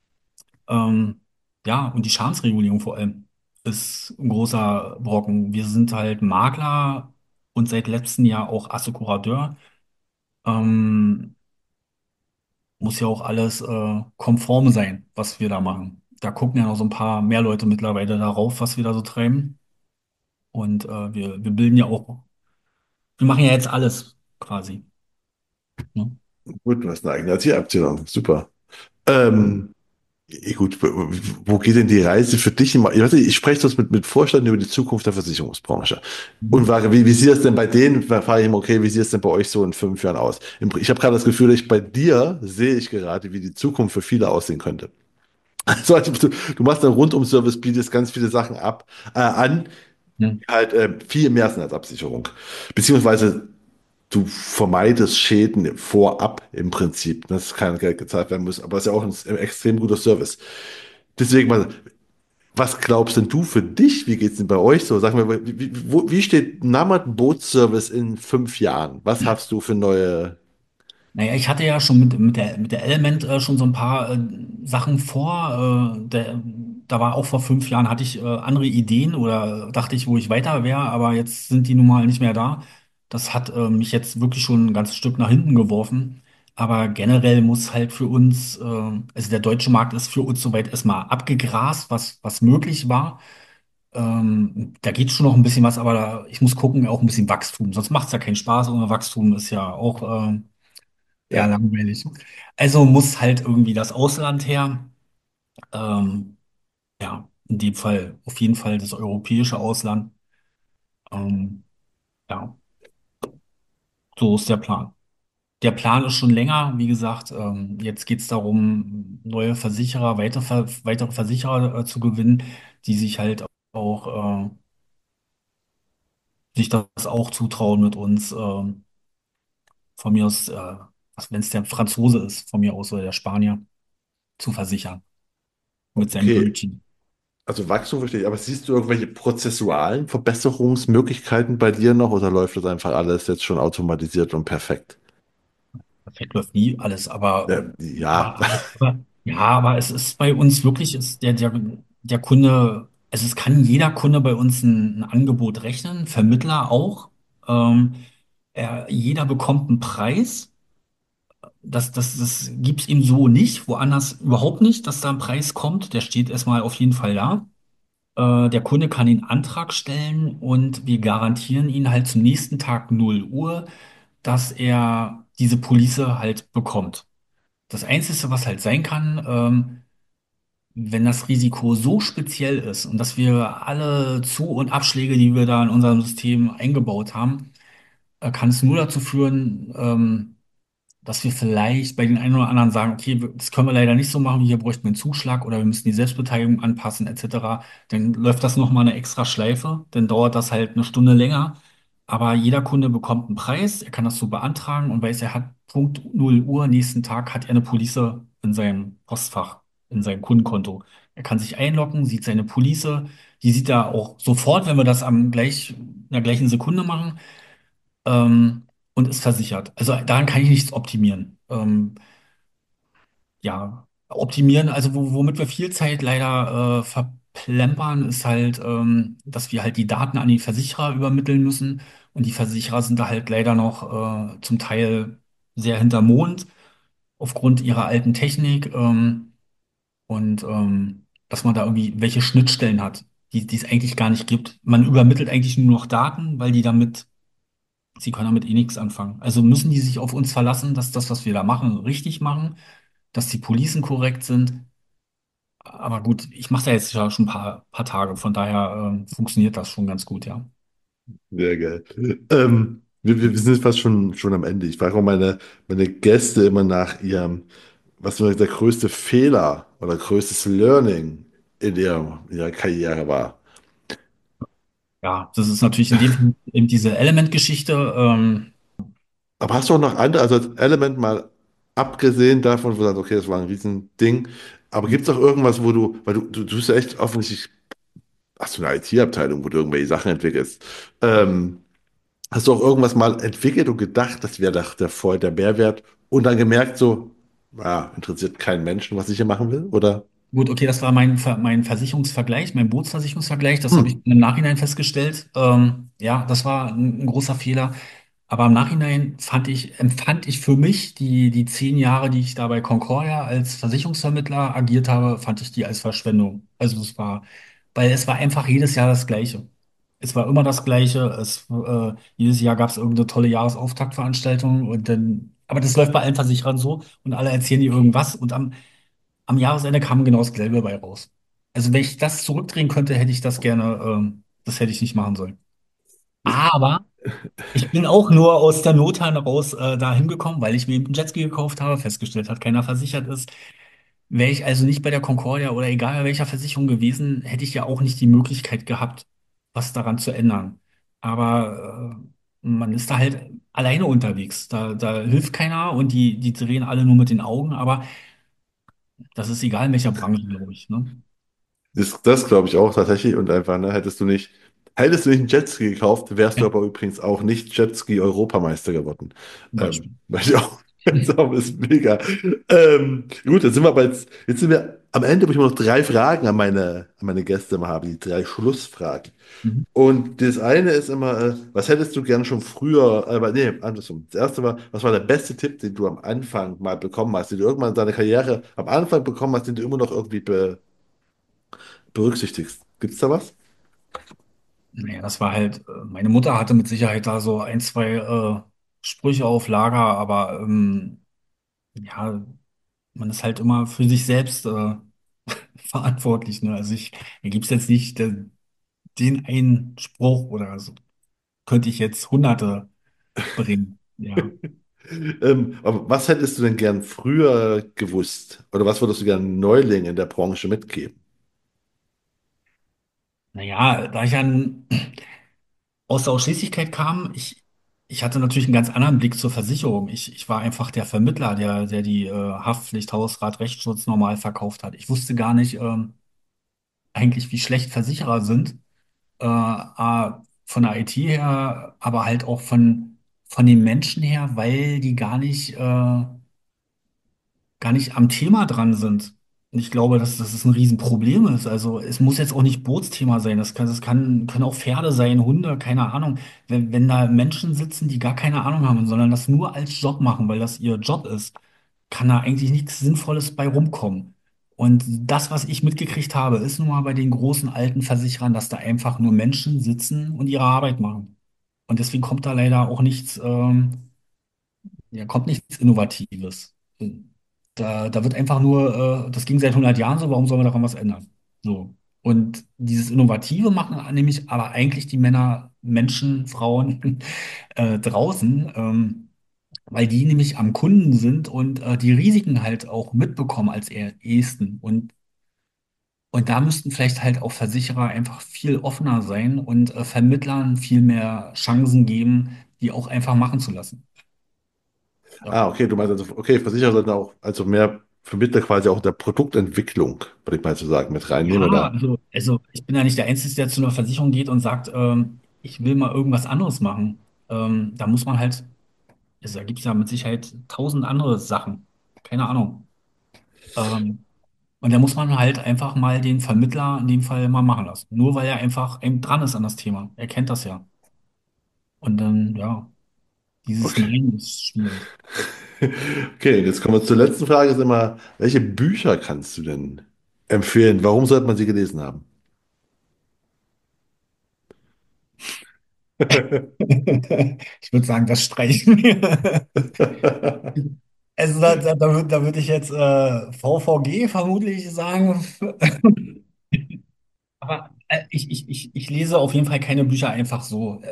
Ähm, ja, und die Schadensregulierung vor allem ist ein großer Brocken. Wir sind halt Makler und seit letztem Jahr auch Assekurateur. Ähm, Muss ja auch alles konform sein, was wir da machen. Da gucken ja noch so ein paar mehr Leute mittlerweile darauf, was wir da so treiben. Und wir bilden ja auch, wir machen ja jetzt alles quasi. Ne? Gut, du hast eine eigene IT-Abteilung, super. Ähm, gut, wo geht denn die Reise für dich immer? Ich weiß nicht, ich spreche das mit Vorständen über die Zukunft der Versicherungsbranche. Und Mhm. frage, wie sieht das denn bei denen? Da frage ich immer, okay, wie sieht es denn bei euch so in 5 Jahren aus? Ich habe gerade das Gefühl, bei dir sehe ich gerade, wie die Zukunft für viele aussehen könnte. Also, du machst dann Rundum-Service, bietest ganz viele Sachen an, Ja. die halt viel mehr sind als Absicherung. Beziehungsweise du vermeidest Schäden vorab im Prinzip, dass kein Geld gezahlt werden muss, aber es ist ja auch ein extrem guter Service. Deswegen mal, was glaubst denn du für dich? Wie geht's denn bei euch so? Sag mal, wie steht Namert Bootsservice in 5 Jahren? Was hast du für neue? Naja, ich hatte ja schon mit der Element schon so ein paar Sachen vor. Da war auch vor 5 Jahren, hatte ich andere Ideen oder dachte ich, wo ich weiter wäre, aber jetzt sind die nun mal nicht mehr da. Das hat mich jetzt wirklich schon ein ganzes Stück nach hinten geworfen. Aber generell muss halt für uns, also der deutsche Markt ist für uns soweit erstmal abgegrast, was möglich war. Da geht schon noch ein bisschen was, aber ich muss gucken, auch ein bisschen Wachstum. Sonst macht es ja keinen Spaß. Ohne Wachstum ist ja auch eher Ja, langweilig. Also muss halt irgendwie das Ausland her. Ähm, ja, in dem Fall auf jeden Fall das europäische Ausland. Ähm, ja, so ist der Plan. Der Plan ist schon länger, wie gesagt. Jetzt geht es darum, neue Versicherer, weitere Versicherer zu gewinnen, die sich halt auch sich das auch zutrauen mit uns. Von mir aus, wenn es der Franzose ist, von mir aus oder der Spanier, zu versichern mit seinem okay. Gültchen. Also Wachstum verstehe ich, aber siehst du irgendwelche prozessualen Verbesserungsmöglichkeiten bei dir noch oder läuft das einfach alles jetzt schon automatisiert und perfekt? Perfekt läuft nie alles, Ja, ja, aber es ist bei uns wirklich, ist der Kunde, also es kann jeder Kunde bei uns ein Angebot rechnen, Vermittler auch. Jeder bekommt einen Preis. Das gibt es ihm so nicht, woanders überhaupt nicht, dass da ein Preis kommt. Der steht erstmal auf jeden Fall da. Der Kunde kann den Antrag stellen und wir garantieren ihn halt zum nächsten Tag 0 Uhr, dass er diese Police halt bekommt. Das Einzige, was halt sein kann, wenn das Risiko so speziell ist und dass wir alle Zu- und Abschläge, die wir da in unserem System eingebaut haben, kann es nur dazu führen, dass wir vielleicht bei den einen oder anderen sagen, okay, das können wir leider nicht so machen, hier bräuchten wir einen Zuschlag oder wir müssen die Selbstbeteiligung anpassen, etc. Dann läuft das nochmal eine extra Schleife, dann dauert das halt eine Stunde länger. Aber jeder Kunde bekommt einen Preis, er kann das so beantragen und weiß, er hat Punkt 0 Uhr, nächsten Tag hat er eine Police in seinem Postfach, in seinem Kundenkonto. Er kann sich einloggen, sieht seine Police, die sieht er auch sofort, wenn wir das in der gleichen Sekunde machen und ist versichert. Also daran kann ich nichts optimieren. Ja, optimieren, also womit wir viel Zeit leider verplempern, ist halt, dass wir halt die Daten an die Versicherer übermitteln müssen. Und die Versicherer sind da halt leider noch zum Teil sehr hinterm Mond aufgrund ihrer alten Technik und dass man da irgendwie welche Schnittstellen hat, die es eigentlich gar nicht gibt. Man übermittelt eigentlich nur noch Daten, weil sie können damit eh nichts anfangen. Also müssen die sich auf uns verlassen, dass das, was wir da machen, richtig machen, dass die Policen korrekt sind. Aber gut, ich mache da jetzt ja schon ein paar Tage, von daher funktioniert das schon ganz gut, ja. sehr geil. Wir sind jetzt fast schon am Ende. Ich frage auch meine Gäste immer nach ihrem, was so der größte Fehler oder größtes Learning in ihrer Karriere war. Ja, das ist natürlich in dem Fall eben diese Element-Geschichte. Aber hast du auch noch andere, also als Element mal abgesehen davon, wo du sagst, okay, das war ein Riesending, aber gibt es auch irgendwas, wo du bist ja echt offensichtlich, hast du eine IT-Abteilung, wo du irgendwelche Sachen entwickelst. Hast du auch irgendwas mal entwickelt und gedacht, das wäre doch der Mehrwert und dann gemerkt, so, interessiert keinen Menschen, was ich hier machen will? Oder? Gut, okay, das war mein Versicherungsvergleich, mein Bootsversicherungsvergleich. Das habe ich Hm. im Nachhinein festgestellt. Ja, das war ein großer Fehler. Aber im Nachhinein empfand ich für mich die 10 Jahre, die ich da bei Concordia als Versicherungsvermittler agiert habe, fand ich die als Verschwendung. Also weil es war einfach jedes Jahr das Gleiche. Es war immer das Gleiche. Jedes Jahr gab es irgendeine tolle Jahresauftaktveranstaltung aber das läuft bei allen Versicherern so und alle erzählen dir irgendwas und am Jahresende kam genau das Gelbe bei raus. Also wenn ich das zurückdrehen könnte, hätte ich das gerne, das hätte ich nicht machen sollen. Aber ich bin auch nur aus der Not heraus da hingekommen, weil ich mir einen Jetski gekauft habe, festgestellt hat, keiner versichert ist. Wäre ich also nicht bei der Concordia oder egal bei welcher Versicherung gewesen, hätte ich ja auch nicht die Möglichkeit gehabt, was daran zu ändern. Aber man ist da halt alleine unterwegs. Da hilft keiner und die drehen alle nur mit den Augen, aber das ist egal in welcher Branche, glaube ich, ne? Das glaube ich auch tatsächlich und einfach, ne, hättest du nicht einen Jetski gekauft, wärst du Ja, aber übrigens auch nicht Jetski-Europameister geworden. zum Beispiel. Weiß ich auch. Das ist mega. Gut, dann sind wir aber jetzt sind wir am Ende, wo ich immer noch drei Fragen an meine Gäste immer habe, die drei Schlussfragen. Mhm. Und das eine ist immer, was hättest du gern schon früher, aber nee, andersrum. Das erste war, was war der beste Tipp, den du am Anfang mal bekommen hast, den du irgendwann in deiner Karriere am Anfang bekommen hast, den du immer noch irgendwie berücksichtigst? Gibt's da was? Naja, das war halt, meine Mutter hatte mit Sicherheit da so ein, zwei Sprüche auf Lager, aber ja, man ist halt immer für sich selbst verantwortlich. Ne? Also mir gibt es jetzt nicht den einen Spruch oder so. Könnte ich jetzt Hunderte bringen. Ja. Aber was hättest du denn gern früher gewusst? Oder was würdest du gern Neulingen in der Branche mitgeben? Naja, da ich dann aus der Ausschließlichkeit kam, ich hatte natürlich einen ganz anderen Blick zur Versicherung. Ich war einfach der Vermittler, der die Haftpflicht, Hausrat, Rechtsschutz normal verkauft hat. Ich wusste gar nicht eigentlich, wie schlecht Versicherer sind. Von der IT her, aber halt auch von den Menschen her, weil die gar nicht am Thema dran sind. Und ich glaube, dass es ein Riesenproblem ist. Also es muss jetzt auch nicht Bootsthema sein. Können auch Pferde sein, Hunde, keine Ahnung. Wenn da Menschen sitzen, die gar keine Ahnung haben, sondern das nur als Job machen, weil das ihr Job ist, kann da eigentlich nichts Sinnvolles bei rumkommen. Und das, was ich mitgekriegt habe, ist nun mal bei den großen alten Versicherern, dass da einfach nur Menschen sitzen und ihre Arbeit machen. Und deswegen kommt da leider auch kommt nichts Innovatives. Da wird einfach nur, das ging seit 100 Jahren so, warum soll man daran was ändern? So. Und dieses Innovative machen nämlich aber eigentlich die Männer, Menschen, Frauen draußen, weil die nämlich am Kunden sind und die Risiken halt auch mitbekommen als ehesten. Und da müssten vielleicht halt auch Versicherer einfach viel offener sein und Vermittlern viel mehr Chancen geben, die auch einfach machen zu lassen. Ja. Ah, okay, du meinst also, okay, Versicherer sollten auch, also mehr Vermittler quasi auch in der Produktentwicklung, würde ich mal so sagen, mit reinnehmen, Ja, oder? also ich bin ja nicht der Einzige, der zu einer Versicherung geht und sagt, ich will mal irgendwas anderes machen. Da muss man halt, also da gibt es ja mit Sicherheit tausend andere Sachen. Keine Ahnung. Ähm, und da muss man halt einfach mal den Vermittler in dem Fall mal machen lassen. Nur weil er einfach eben dran ist an das Thema. Er kennt das ja. Und dann, ja, dieses Okay. Nein ist schwierig. Okay, jetzt kommen wir zur letzten Frage, ist immer, welche Bücher kannst du denn empfehlen? Warum sollte man sie gelesen haben? Ich würde sagen, das streichen wir. Also da würd ich jetzt VVG vermutlich sagen. Aber ich lese auf jeden Fall keine Bücher einfach so.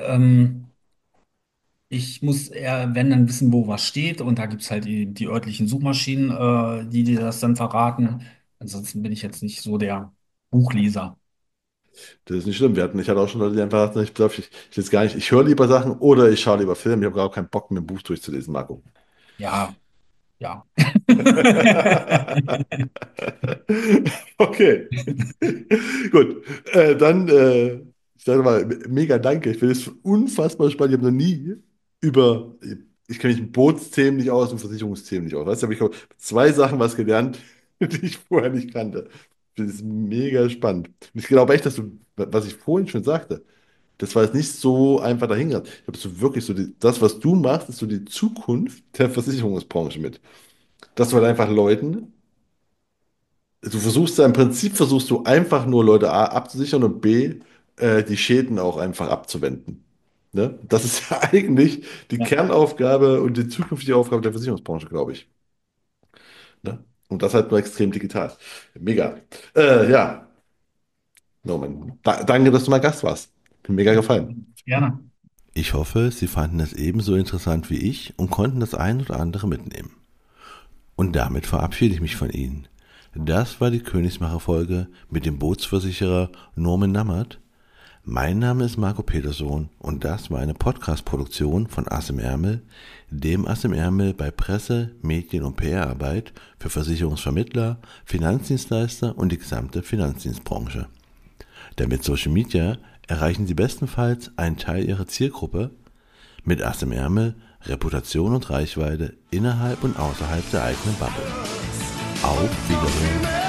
Ich muss eher, wenn dann wissen, wo was steht. Und da gibt es halt die örtlichen Suchmaschinen, die dir das dann verraten. Ansonsten bin ich jetzt nicht so der Buchleser. Das ist nicht schlimm. Ich hatte auch schon Leute, die einfach sagten, ich lese gar nicht, ich höre lieber Sachen oder ich schaue lieber Filme. Ich habe gar keinen Bock, mir ein Buch durchzulesen, Marco. Ja, ja. Okay. Gut. Dann, ich sage mal, mega danke. Ich finde es unfassbar spannend. Ich habe noch nie über, ich kenne mich in Bootsthemen nicht aus und Versicherungsthemen nicht aus. Weißt du, aber ich habe zwei Sachen was gelernt, die ich vorher nicht kannte. Das ist mega spannend. Und ich glaube echt, dass du, was ich vorhin schon sagte, das war jetzt nicht so einfach dahingegangen. Ich glaube, so wirklich so, das, was du machst, ist so die Zukunft der Versicherungsbranche mit. Dass du halt einfach Leuten du versuchst ja im Prinzip versuchst du einfach nur Leute A abzusichern und B die Schäden auch einfach abzuwenden. Ne? Das ist ja eigentlich die Ja. Kernaufgabe und die zukünftige Aufgabe der Versicherungsbranche, glaube ich. Ne? Und das halt nur extrem digital. Mega. Ja, Norman, danke, dass du mal Gast warst. Hat mir mega gefallen. Gerne. Ich hoffe, Sie fanden es ebenso interessant wie ich und konnten das ein oder andere mitnehmen. Und damit verabschiede ich mich von Ihnen. Das war die Königsmacher-Folge mit dem Bootsversicherer Norman Nammert. Mein Name ist Marco Petersohn und das war eine Podcast-Produktion von Ass im Ärmel, dem Ass im Ärmel bei Presse, Medien und PR-Arbeit für Versicherungsvermittler, Finanzdienstleister und die gesamte Finanzdienstbranche. Denn mit Social Media erreichen Sie bestenfalls einen Teil Ihrer Zielgruppe. Mit Ass im Ärmel Reputation und Reichweite innerhalb und außerhalb der eigenen Bubble. Auf Wiedersehen.